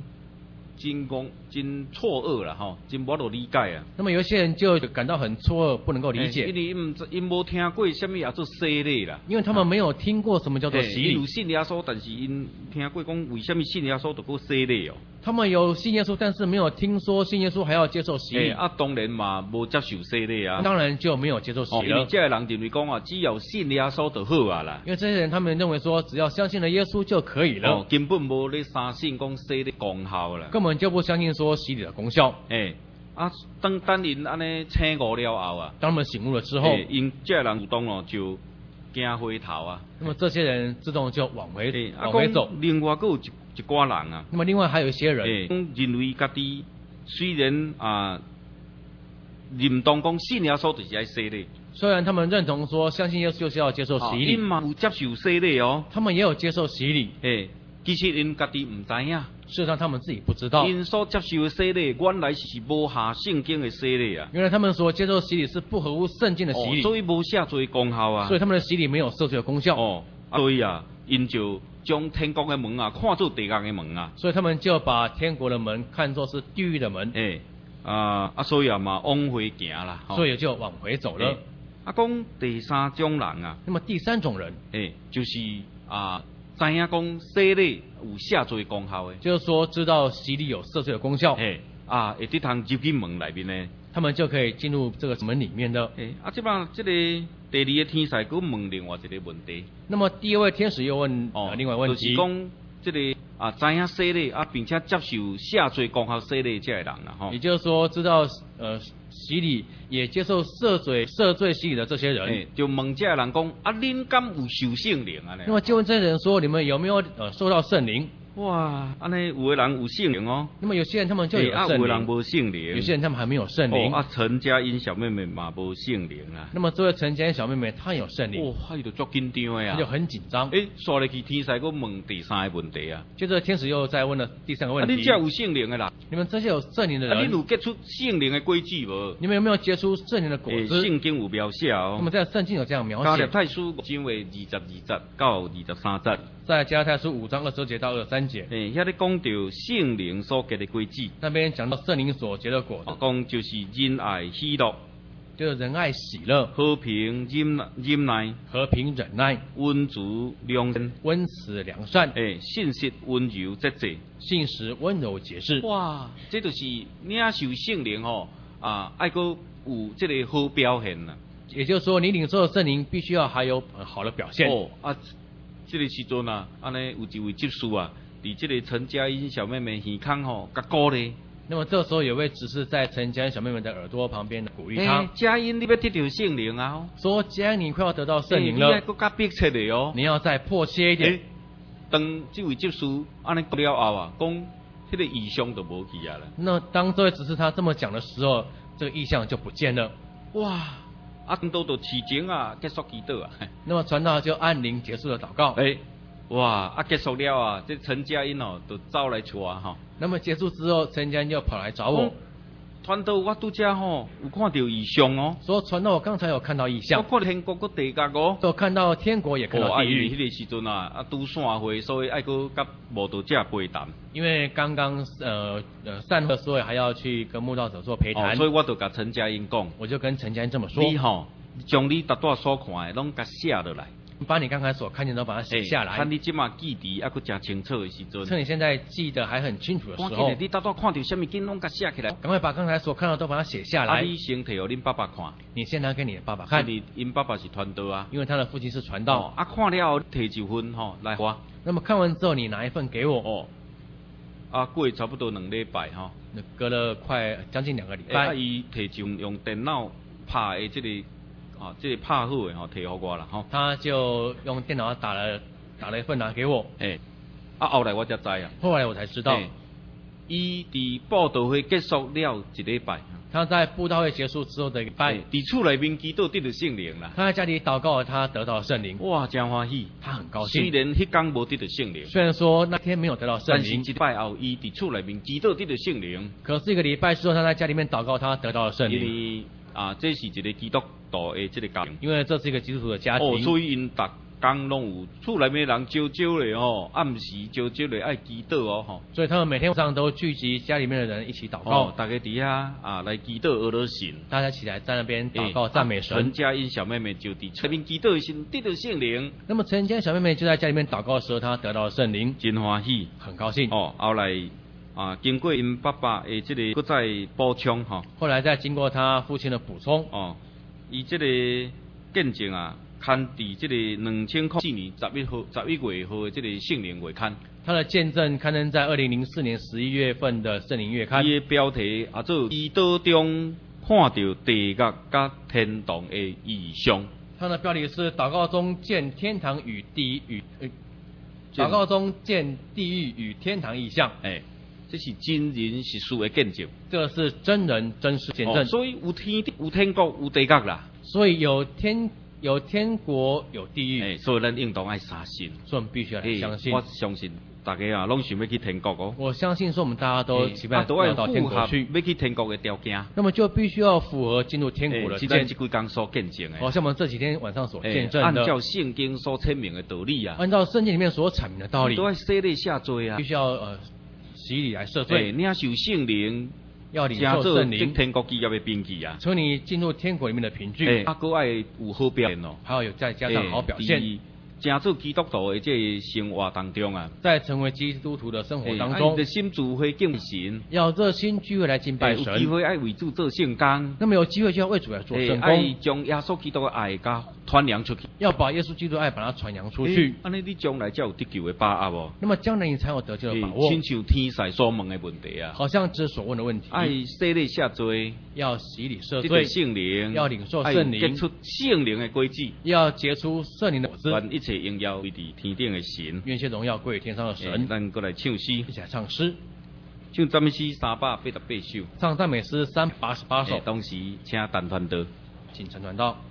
真错愕啦吼，真无理解啊。 那么有一些人就感到很错愕，不能够理解。 因为因无听过什么叫做洗礼啦。 因为他们没有听过什么叫做洗礼。 有信耶稣，但是因听过讲为什么信耶稣就要洗礼哦。 他们有信耶稣，但是没有听说信耶稣还要接受洗礼。 当然嘛，无接受洗礼啊。 当然就没有接受洗礼了。 因为这个人认为讲只要信耶稣就好啊啦。 因为这些人他们认为说，只要相信了耶稣就可以了。 根本无咧相信讲洗礼功效啦。 根本就不相信说洗礼的功效。 等因安尼醒悟了后啊， 当他们醒悟了之后， 因这个人主动就行回头啊。 那么这些人自动就往回走。 另外还有一寡人啊。 那么另外还有一些人， 认为家己虽然认同讲信耶稣就是要洗礼。 虽然他们认同说相信耶稣就是要接受洗礼， 因嘛有接受洗礼哦。 他们也有接受洗礼。 其实因家己唔知影。 事实上他们自己不知道。 因所接受的洗礼，原来是无合圣经的洗礼啊。 原来他们所接受洗礼是不合乎圣经的洗礼。 所以无赦罪功效啊。 所以他们的洗礼没有赦罪的功效。 所以啊，因就将天国的门啊看作地狱的门啊。 所以他们就把天国的门看作是地狱的门。 所以啊嘛往回行啦。 所以也就往回走了。 讲第三种人啊。 那么第三种人， 就是知影讲洗礼有赦罪功效的， 就是说知道洗礼有赦罪的功效， 会得通入去门里面呢， 他们就可以进入这个门里面的。 这摆这个第二个天使佮问另外一个问题。 那么第二位天使又问另外问题， 就是讲这个知影洗礼并且接受赦罪功效洗礼这个人啦， 也就是说知道洗礼也接受赦罪洗礼的这些人， 就问这个人讲恁敢有受圣灵啊？ 那么就问这些人说，你们有没有受到圣灵？ 哇，安尼有的人有圣灵哦。 那么有些人他们就有圣灵， 有的人无圣灵， 有些人他们还没有圣灵。 陈佳音小妹妹嘛无圣灵啦。 那么这位陈佳音小妹妹她有圣灵， 她就足紧张的啊， 她就很紧张。 刷入去天使佮问第三个问题啊。 接着天使又再问了第三个问题。 你这有圣灵的啦？ 你们这些有圣灵的人， 你有结出圣灵的果子无？ 你们有没有结出圣灵的果子？ 圣经有描写哦。 那么在圣经有这样描写。 加拉太书5章22节到23节。 在加拉太书5章22节到23节。 遐咧讲到圣灵所结的果子。 那边讲到圣灵所结的果子。 讲就是仁爱、喜乐， 就是仁爱、喜乐、 和平、忍耐、 和平、忍耐、 温足、良善、 温慈、良善、 信实、温柔、节制、 信实、温柔、节制。 哇，这就是领受圣灵爱个有这个好表现啦。 也就是说，你领受的圣灵必须要还有好的表现。 这个时阵啊，安尼有一位执事啊，伫这个陈佳音小妹妹耳孔甲鼓励。 那么这时候有位执事在陈佳音小妹妹的耳朵旁边鼓励她。 佳音，你要得到圣灵啊！ 说佳音，你快要得到圣灵了。 你要更加迫切的哦。 你要再迫切一点。 当这位执事安尼讲了后啊，讲迄个异象就无去啊了。 那当这位执事他这么讲的时候，这个异象就不见了。 哇！传道就起前结束祈祷啊。 那么传道就按铃结束了祷告。 哇！结束了啊，这陈佳音就走来找啊那么结束之后，陈佳音就跑来找我。 传道，我拄则有看到异象哦。 说传道，我刚才有看到异象。 我看到天国个地狱哦。 都看到天国，也看到地狱。 迄个时阵拄散会，所以爱个甲慕道者陪谈。 因为刚刚散会，所以还要去跟慕道者做陪谈。 所以我就甲陈佳音讲， 我就跟陈佳音这么说。 你将你逐段所看的拢甲写落来。 把你刚才所看见都把它写下来。 趁你即马记忆还佫真清楚的时阵。 趁你现在记得还很清楚的时候。 你逐段看到什么经拢甲写起来。 赶快把刚才所看到都把它写下来。 你先摕予恁爸爸看。 你先拿给你的爸爸看。 因爸爸是传道啊。 因为他的父亲是传道。 看了后摕一份来花。 那么看完之后，你拿一份给我。 过差不多2礼拜隔了快将近2个礼拜。 伊摕用电脑拍的这个。这个拍好的摕予我啦他就用电脑打了一份拿给我。 后来我才知啊。 后来我才知道， 伊伫布道会结束了1礼拜。 他在布道会结束之后的1礼拜， 伫厝内面祈祷得到圣灵啦。 他在家里祷告，他得到圣灵。 哇，真欢喜， 他很高兴。 虽然迄天无得到圣灵， 虽然说那天没有得到圣灵， 但是1礼拜后，伊伫厝内面祈祷得到圣灵。 可是1个礼拜之后，他在家里面祷告，他得到了圣灵。 因为这是一个基督徒的这个家庭。 因为这是一个基督徒的家庭。 所以因逐天拢有厝内面人少少的暗时少少的爱祈祷所以他们每天晚上都聚集家里面的人一起祷告。 大家伫遐来祈祷阿罗神。 大家起来在那边祷告赞美神。 陈佳音小妹妹就伫厝边祈祷时得到圣灵。 那么陈佳音小妹妹就在家里面祷告的时候，她得到了圣灵， 真欢喜， 很高兴。 后来。经过因爸爸的这个搁再补充后来再经过他父亲的补充伊这个见证刊伫这个2004年11月号的这个圣灵月刊。 他的见证刊登在2004年11月份的圣灵月刊。 伊的标题做祈祷中看到地狱甲天堂的异象。 它的标题是祷告中见天堂与地狱祷告中见地狱与天堂异象。 这是真人实事的见证。 这个是真人真事见证。 所以有天国有地狱啦。 所以有天国有地狱。 所以咱应当爱相信。 所以我们必须要来相信。 我相信大家啊，拢想要去天国哦。 我相信说我们大家都期盼要到天国去。 要去天国的条件。 那么就必须要符合进入天国的。 这几天所见证的。 好像我们这几天晚上所见证的。 按照圣经所阐明的道理啊。 按照圣经里面所阐明的道理。 都要洗礼下罪啊。 必须要洗礼来赦罪。 领受圣灵。 要领受圣灵， 天国基业的凭据啊， 求你进入天国里面的凭据。 还爱有好表现哦， 还要再加上好表现。 正做基督徒的这生活当中啊， 在成为基督徒的生活当中， 的心主会敬神， 要热心聚会来敬拜神， 有机会爱为主做圣工， 那么有机会就要为主来做圣工， 爱将耶稣基督的爱加传扬出去， 要把耶稣基督的爱把它传扬出去。 安尼你将来才有得救的把握哦。 那么将来你才有得救的把握。 亲像天使所问的问题啊， 好像这所问的问题。 爱洗礼下罪， 要洗礼赦罪， 圣灵， 要领受圣灵， 结出圣灵的果子， 要结出圣灵的果子。 愿一切荣耀归地天顶的神， 愿一切荣耀归于天上的神。 咱过来唱诗， 一起来唱诗。 唱赞美诗388首， 唱赞美诗388首。 当时请陈传道， 请陈传道。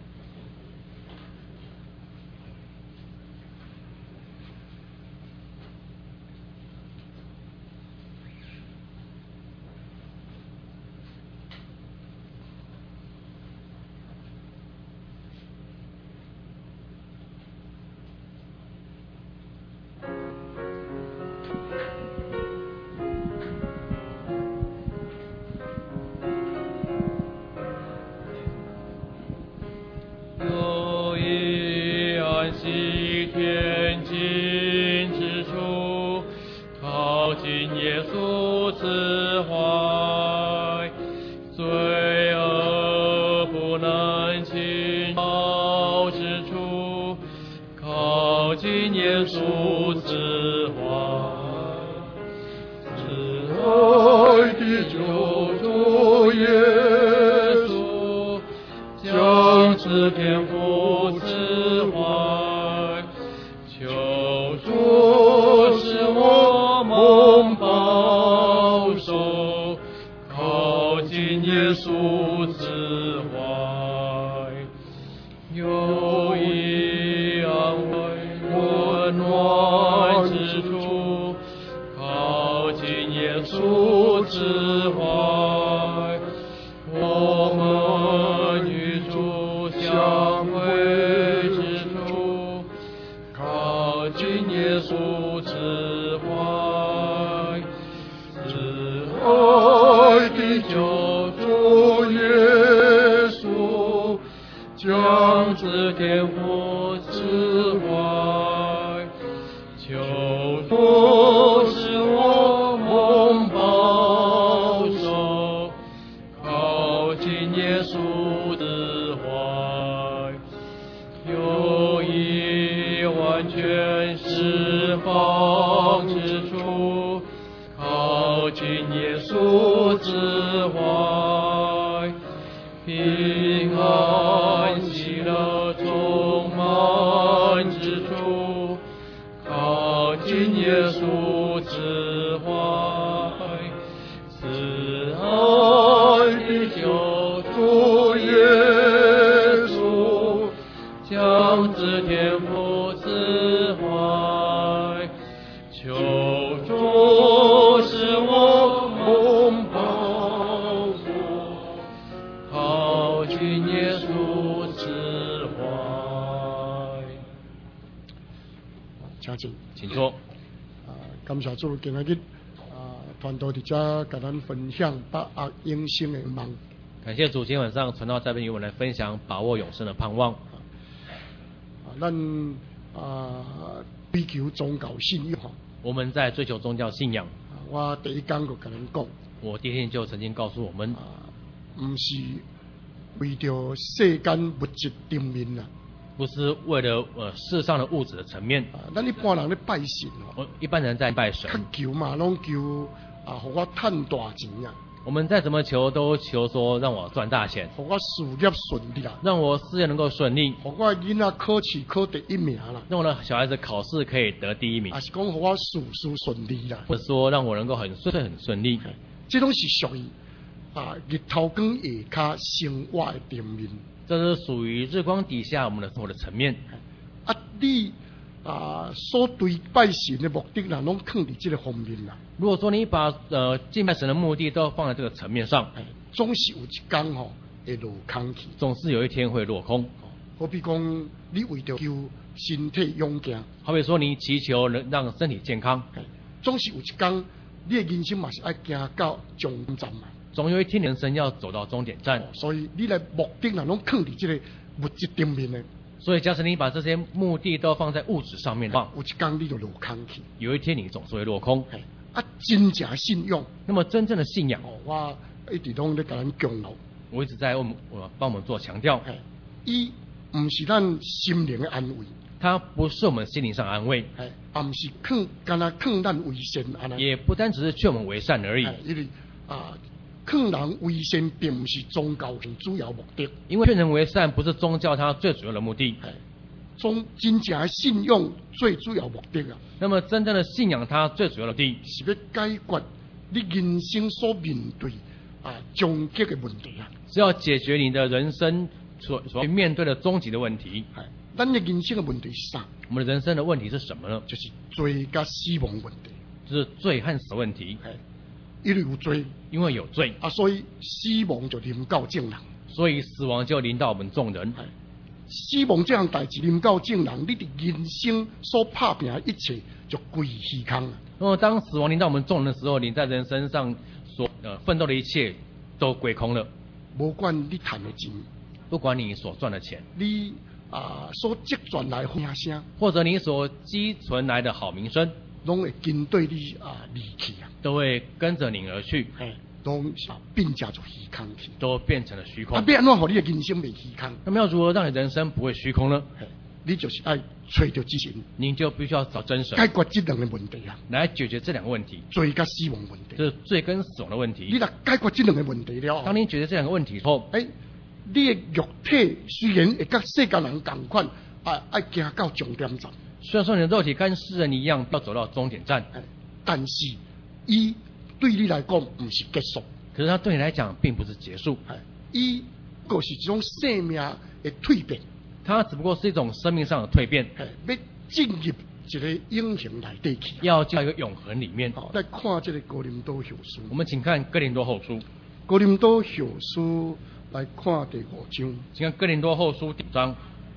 请坐。 感谢主，今日传道伫遮甲咱分享把握永生的梦。 感谢主，今天晚上传道在边与我们来分享把握永生的盼望。 咱追求宗教信仰。 我们在追求宗教信仰。 我第一讲就甲咱讲。 我第一天就曾经告诉我们， 不是为着世间物质层面啦。 不是为了世上的物质的层面。 咱一般人咧拜神一般人在拜神。 求嘛，拢求互我趁大钱啊。 我们再怎么求都求说让我赚大钱， 让我事业顺利啦， 让我事业能够顺利， 让我囡仔考试考第一名啦， 让我的小孩子考试可以得第一名， 还是讲让我事事顺利啦， 或者说让我能够很顺利， 这都是属于日头光下骹生活的层面。 这是属于日光底下我们的生活的层面。 你所对拜神的目的啦，拢放伫这个方面啦。 如果说你把敬拜神的目的都放在这个层面上， 总是有一天会落空去， 总是有一天会落空。 好比讲，你为着求身体勇健， 好比说你祈求能让身体健康， 总是有一天你的人生嘛是爱行到终站嘛。 总有一天人生要走到终点站， 所以你的目的啦，拢放伫这个物质层面的。 所以，假使你把这些目的都放在物质上面的话， 有一天你就落空去。 有一天你总是会落空。 真正信仰， 那么真正的信仰， 我一直拢在甲咱强调。 我一直在帮我们做强调， 伊唔是咱心灵的安慰， 它不是我们心灵上安慰， 也唔是干那劝咱为善安尼， 也不单只是劝我们为善而已。 因为劝人为善并不是宗教的主要目的， 因为劝人为善不是宗教它最主要的目的， 真正的信仰最主要目的啊。 那么真正的信仰它最主要的目的是要解决你人生所面对终极的问题啊， 是要解决你的人生所面对的终极的问题。 咱的人生的问题是啥？ 我们的人生的问题是什么呢？ 就是罪跟死亡问题， 就是罪和死问题。 因为有罪， 因为有罪所以死亡就临到众人， 所以死亡就临到我们众人。 死亡这样代志临到众人，你的人生所打拼的一切就归虚空了。 那么当死亡临到我们众人的时候，你在人身上所奋斗的一切都归空了。 不管你赚的钱， 不管你所赚的钱， 你所积攒来名声， 或者你所积存来的好名声， 拢会跟对你离去啊， 都会跟着你而去， 拢变成做虚空去， 都变成了虚空。 要安怎让你的人生袂虚空？ 那么要如何让你人生不会虚空呢？ 你就是爱找到真神， 您就必须要找真神， 解决这两个问题啊， 来解决这两个问题， 罪跟死亡问题， 这是罪跟死亡的问题。 你若解决这两个问题了， 当你解决这两个问题后， 你的肉体虽然会跟世间人同款，爱行到终点站。 虽然说你的肉体跟世人一样要走到终点站， 但是伊对你来讲不是结束， 可是它对你来讲并不是结束， 伊就是一种生命的蜕变， 它只不过是一种生命上的蜕变， 要进入一个永恒内底去， 要进到一个永恒里面。 来看这个哥林多后书， 我们请看哥林多后书， 哥林多后书来看第5章， 请看哥林多后书第5章。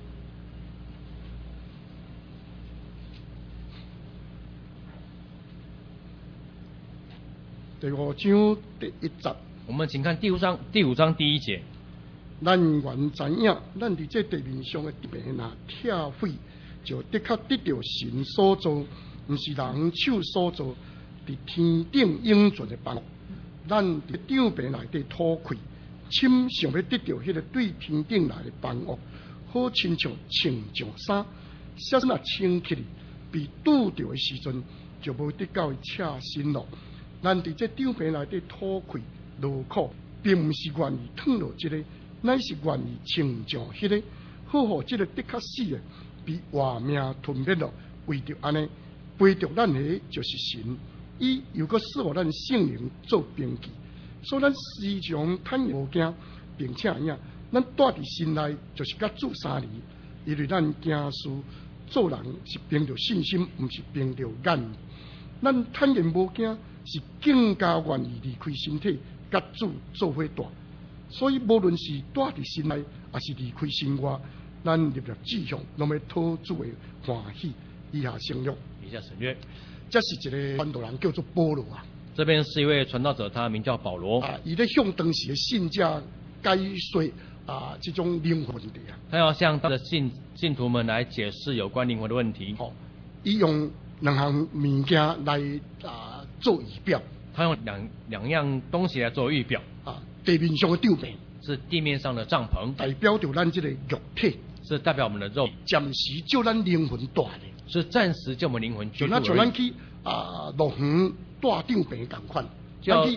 第5章第1节， 我们请看第5章第1节。 咱原知影，咱伫这地面上的病若拆毁，就的确得到神所造，不是人手所造，伫天顶永存的帮。咱伫场病内底吐气，深想要得到迄个对天顶来的帮恶，好亲像穿上衫，小心穿起来，被拄着的时阵，就无得到赤身咯。咱伫这场病内底吐气劳苦，并不是愿意躺落这个，乃是愿意穿上迄个，好互这个的确死的，被活命吞灭了。为着安尼，陪着咱的就是神，伊又搁使互咱圣灵做凭据，所以咱时常坦然无惊，并且影咱带伫心内就是甲主3年，因为咱行事做人是凭着信心，不是凭着眼。咱坦然无惊，是更加愿意离开身体，甲主做伙大。所以无论是带伫心内，还是离开心外，咱入了志向，拢要讨主的欢喜。以下省略，这是一个传道人叫做保罗啊。 这边是一位传道者，他名叫保罗。 伊咧向当时的信者解说这种灵魂问题啊。 他要向他的信徒们来解释有关灵魂的问题。 伊用2项物件来做预表。 他用两样东西来做预表。 地面上的吊饼是地面上的帐篷， 代表着咱这个肉体， 是代表我们的肉， 暂时叫咱灵魂带的， 是暂时叫我们灵魂居住而已。 就那像咱去乐园带吊饼同款， 叫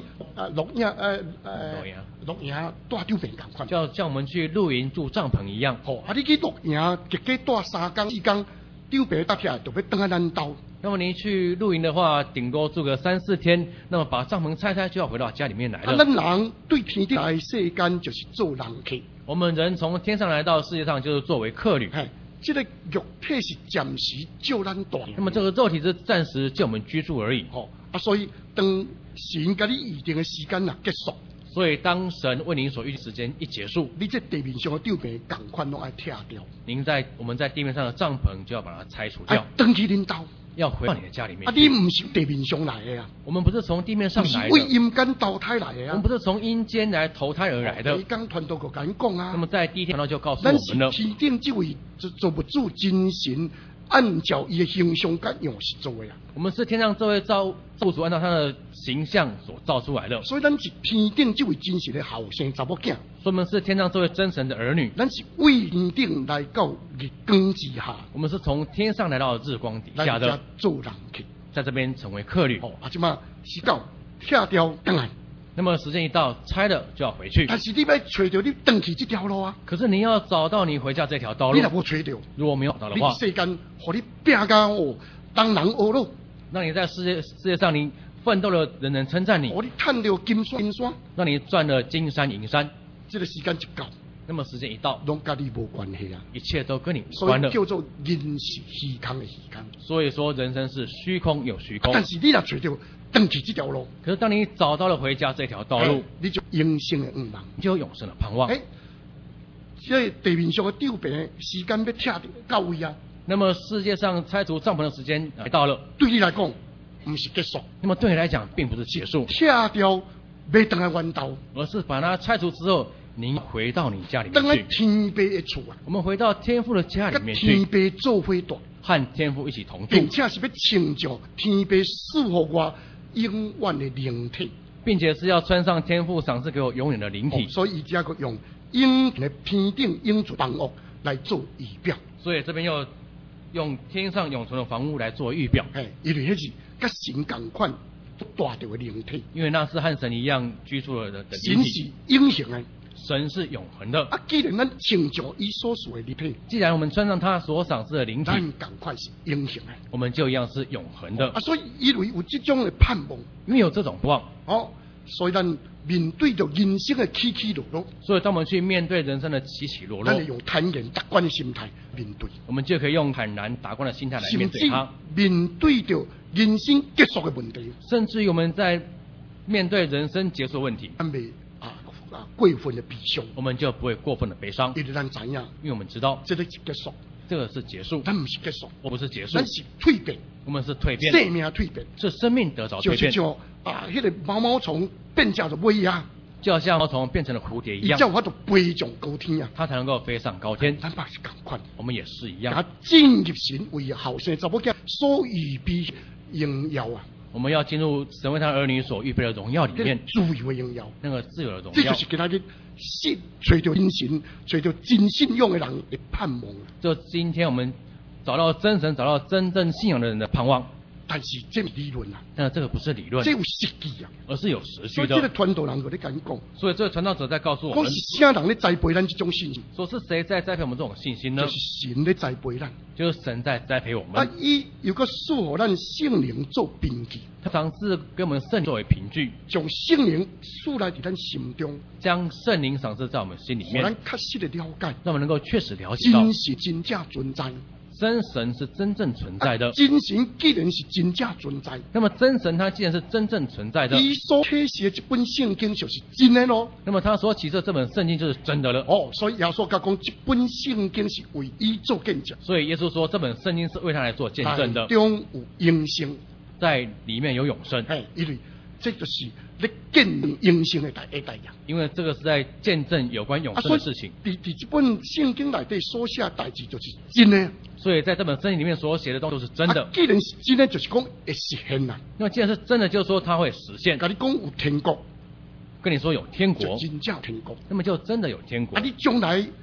露营带吊棚同款， 就像我们去露营住帐篷一样。 你去露营，一家带3天4天，吊棚搭起来就要等下咱兜。 那么您去露营的话，顶多住个3、4天，那么把帐篷拆开就要回到家里面来了。 咱人对天顶来世间就是做人客。 我们人从天上来到世界上，就是作为客旅。 这个肉体是暂时救咱大。 那么这个肉体是暂时救我们居住而已。 所以当神给你预定的时间结束， 所以当神为您所预定时间一结束， 你这地面上的吊棚赶快拢要拆掉。 我们在地面上的帐篷就要把它拆除掉。 登去恁兜。 要回到你的家里面。 你不是地面上来的啊！ 我们不是从地面上来的， 不是为阴间投胎来的啊！ 我们不是从阴间来投胎而来的。 第一天传道就跟讲啊。 那么在第一天传道就告诉我们了， 天顶这位造物主真神，按照伊的形象跟样式做的啊。 我们是天上这位造物主按照他的形象所造出来的。 所以咱是天顶这位真神的后生查某囝。 所以我们是天上这位真神的儿女。 咱是为天顶来到日光之下。 我们是从天上来到日光底下的。 做人客。 在这边成为客旅。 即嘛时到拆掉当然。 那么时间一到，拆了就要回去。 但是你要找到你登去这条路啊。 可是你要找到你回家这条道路。 你若无找到， 如果没有找到的话， 你世间和你拼干当人恶路。 让你在世界上你奋斗了，人人称赞你。 和你赚了金山， 让你赚了金山银山。 这个时间一到。 那么时间一到， 拢跟你无关系啊！ 一切都跟你无关了。 所以叫做人是虚空的虚空。 所以说人生是虚空有虚空。 但是你若找到登去这条路， 可是当你找到了回家这条道路， 你就永生的愿望， 你就有永生的盼望。 这地面上的吊棚时间要拆到位啊！ 那么世界上拆除帐篷的时间来到了， 对你来讲不是结束。 那么对你来讲并不是结束， 拆掉没等来弯道， 而是把它拆除之后。您回到你家里面去， 等来天父的厝啊！ 我们回到天父的家里面去， 天父做伙住， 和天父一起同住， 并且是要成就天父赐予我永远的灵体， 并且是要穿上天父赏赐给我永远的灵体。 所以这个用永的天顶永存房屋来做预表。 所以这边又用天上永存的房屋来做预表。 因为那是跟神同款大的灵体， 因为那是和神一样居住的灵体。 神是永恒的。 神是永恒的既然咱成就伊所属的灵体， 既然我们穿上他所赏赐的灵体， 咱赶快是永恒的， 我们就一样是永恒的。 所以因为有这种的盼望， 因为有这种盼望， 所以咱面对着人生的起起落落， 所以当我们去面对人生的起起落落， 咱用坦然达观的心态面对， 我们就可以用坦然达观的心态来面对它。 面对着人生结束的问题， 甚至于我们在面对人生结束的问题， 过分的悲伤， 我们就不会过分的悲伤， 因为咱知影， 因为我们知道这个是结束， 这个是结束， 咱不是结束， 我不是结束， 咱是蜕变， 我们是蜕变， 生命蜕变， 是生命得着蜕变， 就是像那个毛毛虫变叫做尾啊， 就好像毛虫变成了蝴蝶一样， 叫它就飞上高天啊， 它才能够飞上高天。 咱爸是同款， 我们也是一样， 他进入神为后生查某囝所预备荣耀啊。 我们要进入神为他儿女所预备的荣耀里面， 自由的荣耀， 那个自由的荣耀， 这就是给他的找到真神、找到真信仰的人的盼望。 就今天我们找到真神、找到真正信仰的人的盼望。 但是这是理论啊， 但这个不是理论， 这有实际啊， 而是有实际的。 所以这个传道人就在讲， 所以这个传道者在告诉我们， 是啥人在栽培咱这种信心？ 说是谁在栽培我们这种信心呢？ 就是神在栽培咱， 就是神在栽培我们。 伊有个赐予咱圣灵做凭据， 他尝试给我们圣灵作为凭据， 将圣灵赐来在咱心中， 将圣灵赏赐在我们心里面， 让咱确实的了解， 让我们能够确实了解到真是真正存在。 真神是真正存在的， 真神既然是真正存在， 那么真神他既然是真正存在的， 伊所启示的这本圣经就是真的咯。 那么他所启示这本圣经就是真的了。 所以耶稣讲这本圣经是为伊做见证。 所以耶稣说这本圣经是为他来做见证的。 中有永生， 在里面有永生。 因为这就是咧见证永生的第一代人。 因为这个是在见证有关永生的事情。 在这本圣经内底所写代志就是真的。 所以在这本圣经里面所写的东西都是真的。 既然是真的，就是讲会实现啦。 那么既然是真的，就是说它会实现。 跟你讲有天国， 跟你说有天国， 就真正天国。 那么就真的有天国。 你将来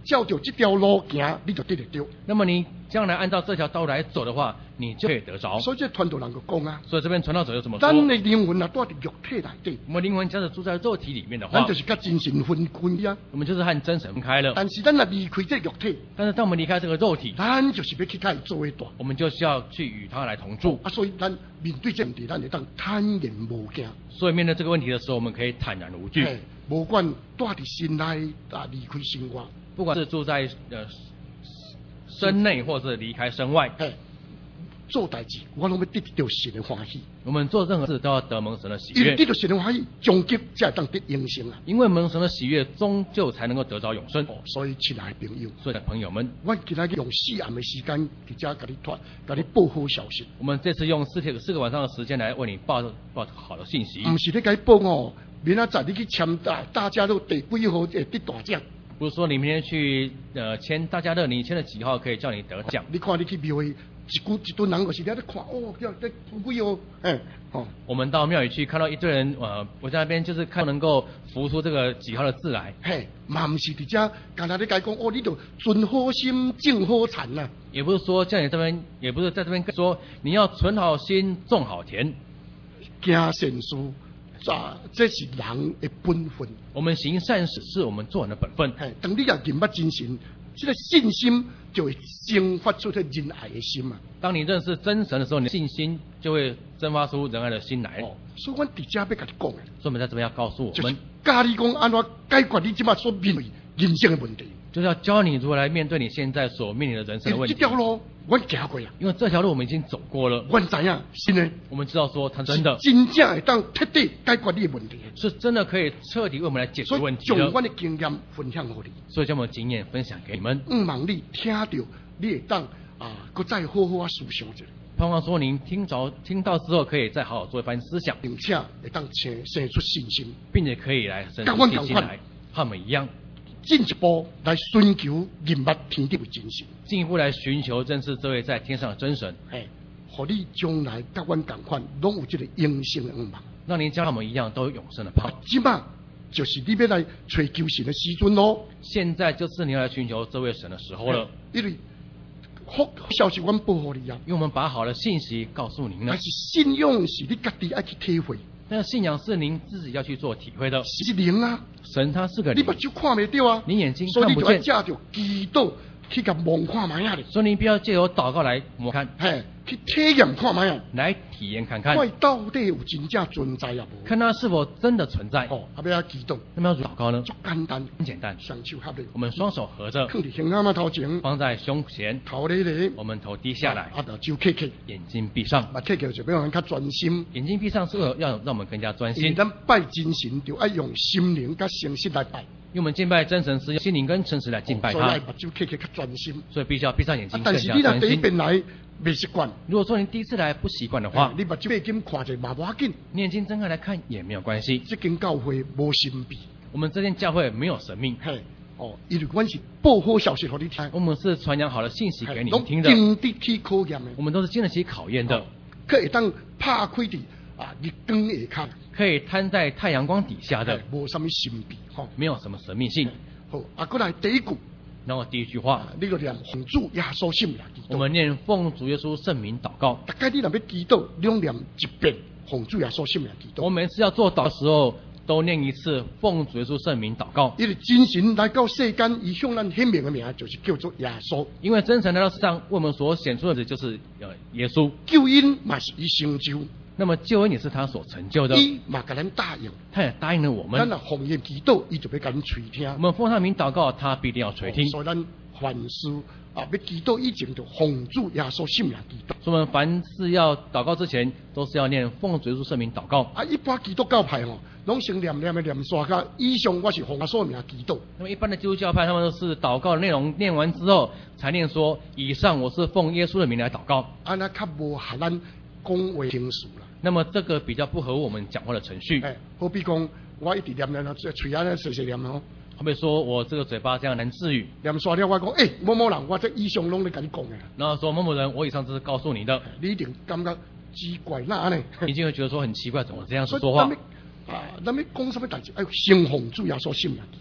照着这条路行，你就得着。 那么你将来按照这条道路来走的话，你就可以得着。 所以这传道人就讲啊， 所以这边传道者又这么说： 咱的灵魂啊，住在肉体内底， 我们灵魂假使住在肉体里面的话， 咱就是跟真神分开啊。 我们就是和真神分开了。 但是咱若离开这肉体， 但是当我们离开这个肉体， 咱就是要去跟伊做伙大。 我们就是要去与他来同住。 啊，所以咱面对这问题，咱会当坦然无惊。 所以面对这个问题的时候，我们可以坦然无惧。 无管住在心内啊，离开心外， 不管是住在身内，或是离开身外， 做代志，我拢要得到神的欢喜。 我们做任何事都要得蒙神的喜悦， 因为得到神的欢喜，终极才会当得永生啊！ 因为蒙神的喜悦，终究才能够得着永生。 所以，亲爱的朋友， 所以朋友们， 我今日用4暗的时间，伫遮甲你报好消息。 我们这次用4个晚上的时间来为你报好的信息， 不是咧甲你报哦，明仔载你去签大家乐第几号会得大奖。 不是说你明天去签大家乐，你签了几号可以叫你得奖？ 你看你去庙会，一顿人就是在咧看哦，叫在几哦， 我们到庙宇去看到一堆人，我在那边就是看能够浮出这个几号的字来。 嘛不是伫遮，刚才你讲哦，你就存好心，种好田呐。 也不是说叫你这边，也不是在这边说你要存好心，种好田， 行善事。这是人的本分。我们行善事是我们做人的本分。 当你也认捌真神，这个信心就会生发出这仁爱的心嘛。 当你认识真神的时候，你的信心就会蒸发出仁爱的心来。 所以我伫遮要甲你讲的， 所以我们在这边要告诉我们， 教你讲安怎解决你即马所面对人生的问题， 就是要教你如何来面对你现在所面临的人生的问题。 这条路我行过了， 因为这条路我们已经走过了。 我知影是呢， 我们知道说他真的真正会当彻底解决你的问题， 是真的可以彻底为我们来解决问题的。 所以将我的经验分享给你， 所以将我的经验分享给你们。 望你听到，你会当搁再好好思想一下。 盼望说您听到之后，可以再好好做一番思想， 并且会当生出信心， 并且可以来生出信心来，和我们一样。 进一步来寻求认捌天地为真神， 进一步来寻求认识这位在天上的真神， 互你将来甲阮同款，拢有这个永生的望， 让您像我们一样都有永生的盼望。 即马就是你要来追求神的时阵咯。 现在就是你要来寻求这位神的时候了。 因为好消息阮报互你啊， 因为我们把好的信息告诉您了。 但是信仰是你家己爱去体会。 但是信仰是您自己要去做体会的。 是灵啊， 神他是个灵， 你目睭看袂到啊， 你眼睛看不见， 所以你就要借着祈祷去甲望看卖啊哩。 所以你必要借由祷告来摸看， 去体验看卖啊， 来体验看看， 看到底有真正存在啊无？ 看它是否真的存在。 要祈祷， 那么要祷告呢？ 足简单， 很简单， 双手合力， 我们双手合着， 放在胸口头前， 放在胸前， 头咧咧， 我们头低下来， 手开开， 眼睛闭上， 开开就要人较专心。 眼睛闭上是为了要让我们更加专心。 咱拜真神就要用心灵甲诚实来拜。 因为我们敬拜真神是用心灵跟诚实来敬拜他， 所以目睭开开较专心。 所以必须要闭上眼睛更加专心。 但是你若第一遍来未习惯， 如果说你第一次来不习惯的话， 你目睭眼睛看者嘛无要紧， 你眼睛睁开来看也没有关系。 这间教会无神秘， 我们这间教会没有神秘。 因为阮是报好消息给你听， 我们是传扬好的信息给你听的， 经得起考验的， 我们都是经得起考验的， 可以当拍开的日光下看， 可以摊在太阳光底下的， 无什么神秘， 没有什么神秘性。 好，过来第一句， 然后第一句话， 你就念奉主耶稣圣名祈祷。 我们念奉主耶稣圣名祷告。 大概你若要祈祷，两念一遍奉主耶稣圣名祈祷。 我每次要做祷的时候，都念一次奉主耶稣圣名祷告。 因为真神来到世间，以向咱显明的名就是叫做耶稣。 因为真神来到世上，为我们所显出的就是耶稣。 救恩嘛是伊成就。 那么救恩也是他所成就的， 伊嘛甲咱答应， 他也答应了我们。 咱若奉言祈祷，伊就要甲咱垂听。 我们奉他名祷告，他必定要垂听。 所以咱凡事要祈祷以前，就奉主耶稣圣名祈祷。 所以我们凡事要祷告之前，都是要念奉主耶稣圣名祷告。 一般基督教派拢先念的念刷甲以上，我是奉耶稣名祈祷。 那么一般的基督教派，他们都是祷告的内容念完之后，才念说以上我是奉耶稣的名来祷告。 安那较无合咱讲话形式啦。 那么这个比较不合我们讲话的程序。 好比讲，我一直念咧，嘴安尼细细念哦。 好比说我这个嘴巴这样难治愈， 念刷了我讲，某某人，我这以上拢咧甲你讲的。 然后说某某人，我以上这是告诉你的， 你一定感觉奇怪那呢？ 你就会觉得说很奇怪，怎么这样说话？ 咱们讲什么代志？先奉主耶稣圣名祈祷。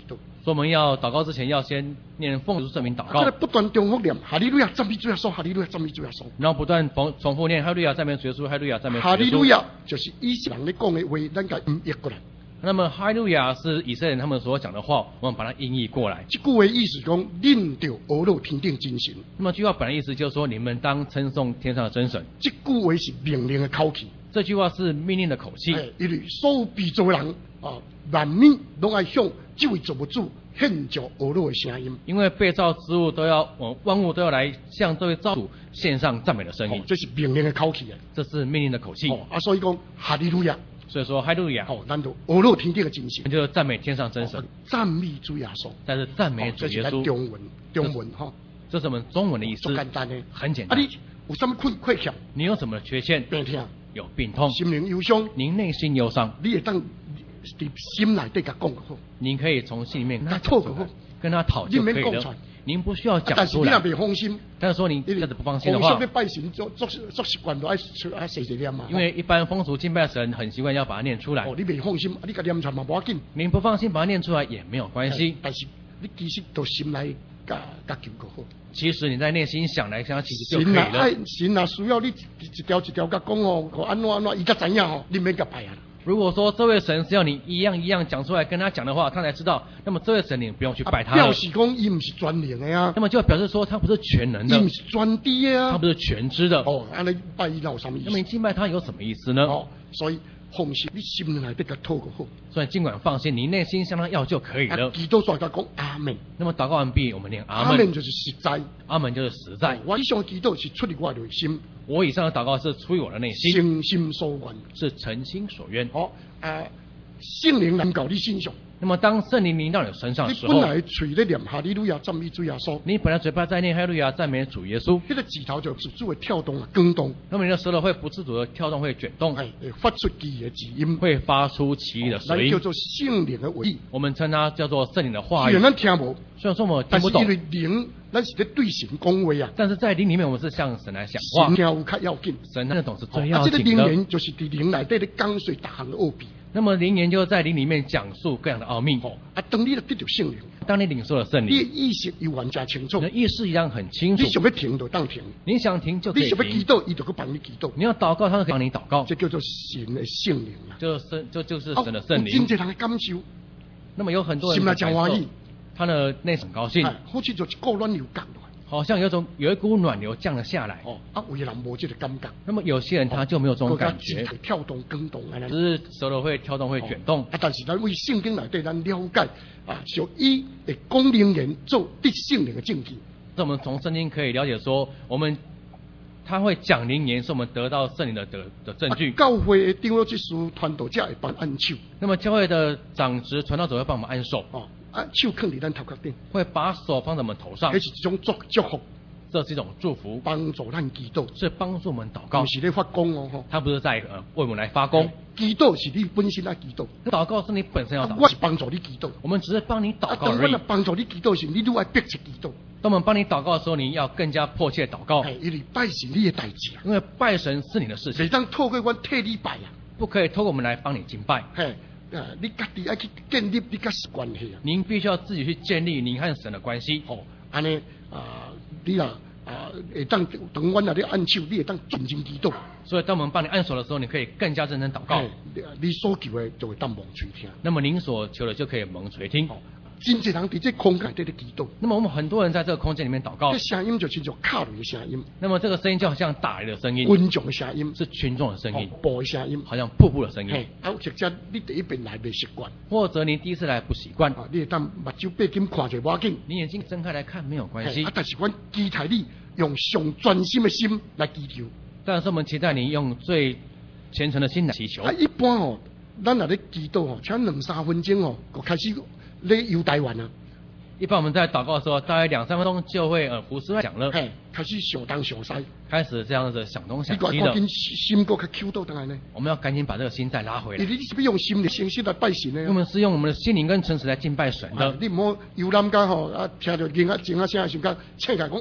所以我们要祷告之前要先念奉主圣名祷告， 再来不断重复念哈利路亚赞美主耶稣，哈利路亚赞美主耶稣， 然后不断重复念哈利路亚赞美主耶稣，哈利路亚赞美主耶稣。 哈利路亚就是以色列人咧讲的话，咱甲音译过来。 那么哈利路亚是以色列人他们所讲的话，我们把它音译过来。 这句话意思讲，恁着俄罗天顶真神。 那么这句话本来意思就是说，你们当称颂天上的真神。 这句话是命令的口气。 这句话是命令的口气。 因为所有被造的人啊，万民拢爱向这位造物主献上俄罗的声音。 因为被造之物都要，万物都要来向这位造主献上赞美的声音。 这是命令的口气啊。 这是命令的口气。 所以讲哈利路亚。 所以说哈利路亚， 咱就俄罗天顶的真神， 就是赞美天上真神， 赞美主耶稣。 但是赞美主耶稣， 这是中文哈， 这是我们中文的意思， 简单的， 很简单。 你有什么缺陷？ 你有什么缺陷？ 病痛， 有病痛， 心灵忧伤， 您内心忧伤， 你也当在心内底甲讲好。 您可以从心里面跟他讨就好， 跟他讨就可以了。您不需要讲出来。 但是你若未放心， 但是说你真的不放心的话， 风俗拜神做习惯都爱细念嘛。 因为一般风俗敬拜神很习惯要把它念出来。 你未放心，你甲念出来嘛无要紧。 您不放心把它念出来也没有关系。 但是你其实到心内甲求就好。 其实你在内心想来想去就可以了。 神若需要你一条一条甲讲哦，安怎，伊才知影哦，你免甲拜啊。如果说这位神是要你一样一样讲出来跟他讲的话，他才知道，那么这位神你不用去拜他了。 表示讲伊不是全能的啊。 那么就表示说他不是全能的。 伊不是全知的啊。 他不是全知的。 安尼拜伊有什么意思？ 那么你敬拜他有什么意思呢？ 所以放心，你心内底甲祷告好。 所以尽管放心，你内心向他要就可以了。 祈祷出来甲讲阿门。 那么祷告完毕，我们念阿门。 阿门就是实在。 阿门就是实在。 我以上祈祷是出于我内心。 我以上的祷告是出于我的内心。 诚心所愿。 是诚心所愿。 圣灵临到你身上。 那么当圣灵临到你身上的时候， 你本来嘴咧念哈利路亚赞美主耶稣， 你本来嘴巴在念哈利路亚赞美主耶稣， 那个指头就自主会跳动啊，滚动。 那么你的舌头会不自主的跳动，会卷动， 会发出奇异的字音， 会发出奇异的声音， 叫做圣灵的话语。 我们称它叫做圣灵的话语。 虽然咱听无， 虽然说我们听不懂， 但是因为灵，咱是在对神讲话啊。 但是在灵里面，我们是向神来讲话。 神听有较要紧， 神听得懂是最要紧的。 这个灵言就是在灵内底咧讲述大项的奥秘。 那么灵言就在灵里面讲述各样的奥秘。 当你得到圣灵， 当你领受了圣灵， 你的意识又完全清楚， 你的意识一样很清楚。 你想要停就当停， 你想停就可以停。 你想要祈祷，伊就去帮你祈祷。 你要祷告，他就可以帮你祷告。 这叫做神的圣灵啊， 就是神的圣灵。 真正人的感受。 那么有很多人心内真欢喜， 他的内心很高兴， 好似就一股暖流降落来， 好像有一股暖流降了下来。 有的人无这个感觉。 那么有些人他就没有这种感觉， 跳动、跟动啊， 只是舌头会跳动、会卷动。 但是咱为圣经内底咱了解就以讲灵言做得圣灵的证据。 那我们从圣经可以了解说，他会讲灵言，是我们得到圣灵的证据。 教会的长老执事传道者会帮按手。 那么教会的长执传道者会帮我们按手。 手放在咱头壳顶， 会把手放在我们头上。 这是一种祝福， 这是一种祝福， 帮助咱祈祷， 是帮助我们祷告。 不是在发功哦， 他不是在为我们来发功。 祈祷是你本身来祈祷， 祷告是你本身要祷告。 我是帮助你祈祷， 我们只是帮你祷告而已。 当我帮助你祈祷时，你都要迫切祈祷。 当我们帮你祷告的时候，你要更加迫切祷告。 因为拜神你的代志啊， 因为拜神是你的事情， 每当透过我替你拜啊， 不可以透过我们来帮你敬拜。 你家己要去建立你跟神关系啊。 您必须要自己去建立您和神的关系。 安尼你啊会当等我那里按手，你会当认真祈祷。 所以当我们帮你按手的时候，你可以更加认真祷告。 你所求的就会当蒙垂听。 那么您所求的就可以蒙垂听。 真侪人在这空间在这祈祷。 那么我们很多人在这个空间里面祷告。 这声音就叫做卡雷的声音。 那么这个声音就好像打雷的声音。 群众的声音。 是群众的声音。 瀑布的声音。 好像瀑布的声音。 或者你第一遍来未习惯。 或者你第一次来不习惯。 你会当目睭闭紧看就无要紧。 你眼睛睁开来看没有关系。 但是我期待你用上专心的心来祈求。 但是我们期待你用最虔诚的心来祈求。 一般咱若咧祈祷请2-3分钟就开始咧游台湾啊。 一般我们在祷告的时候，大概2-3分钟就会胡思乱想了， 开始想东想西， 开始这样子想东想西了。你心够较 Q 到当然呢。我们要赶紧把这个心再拉回来。 你是不是用心的诚实来拜神呢？ 我们是用我们的心灵跟诚实来敬拜神的。 你唔好游览家听到人啊静啊声想讲，请来讲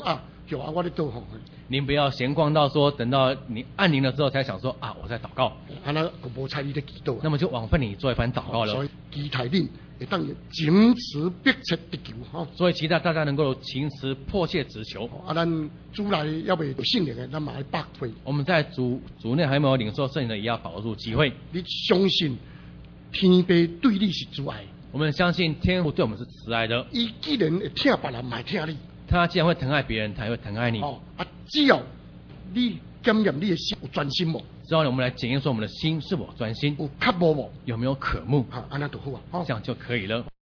叫我咧祷吼， 您不要闲逛到说等到你按铃了之后才想说啊，我在祷告， 安那就无采你咧祈祷。 那么就枉费你做一番祷告了。 所以期待恁会当情辞迫切地求吼。 所以期待大家能够情辞迫切直求。 咱主内要未有圣灵的，咱嘛要把握。 我们在主内还没有领受圣灵的，也要把握住机会。 你相信天父对你是主爱， 我们相信天父对我们是慈爱的。 伊既然会疼别人，嘛会疼你。 他既然会疼爱别人，他也会疼爱你。 只要你检验你的心有专心无？ 只要我们来检验说我们的心是否专心， 有渴慕无？ 有没有渴慕？ 安那就好啊， 这样就可以了。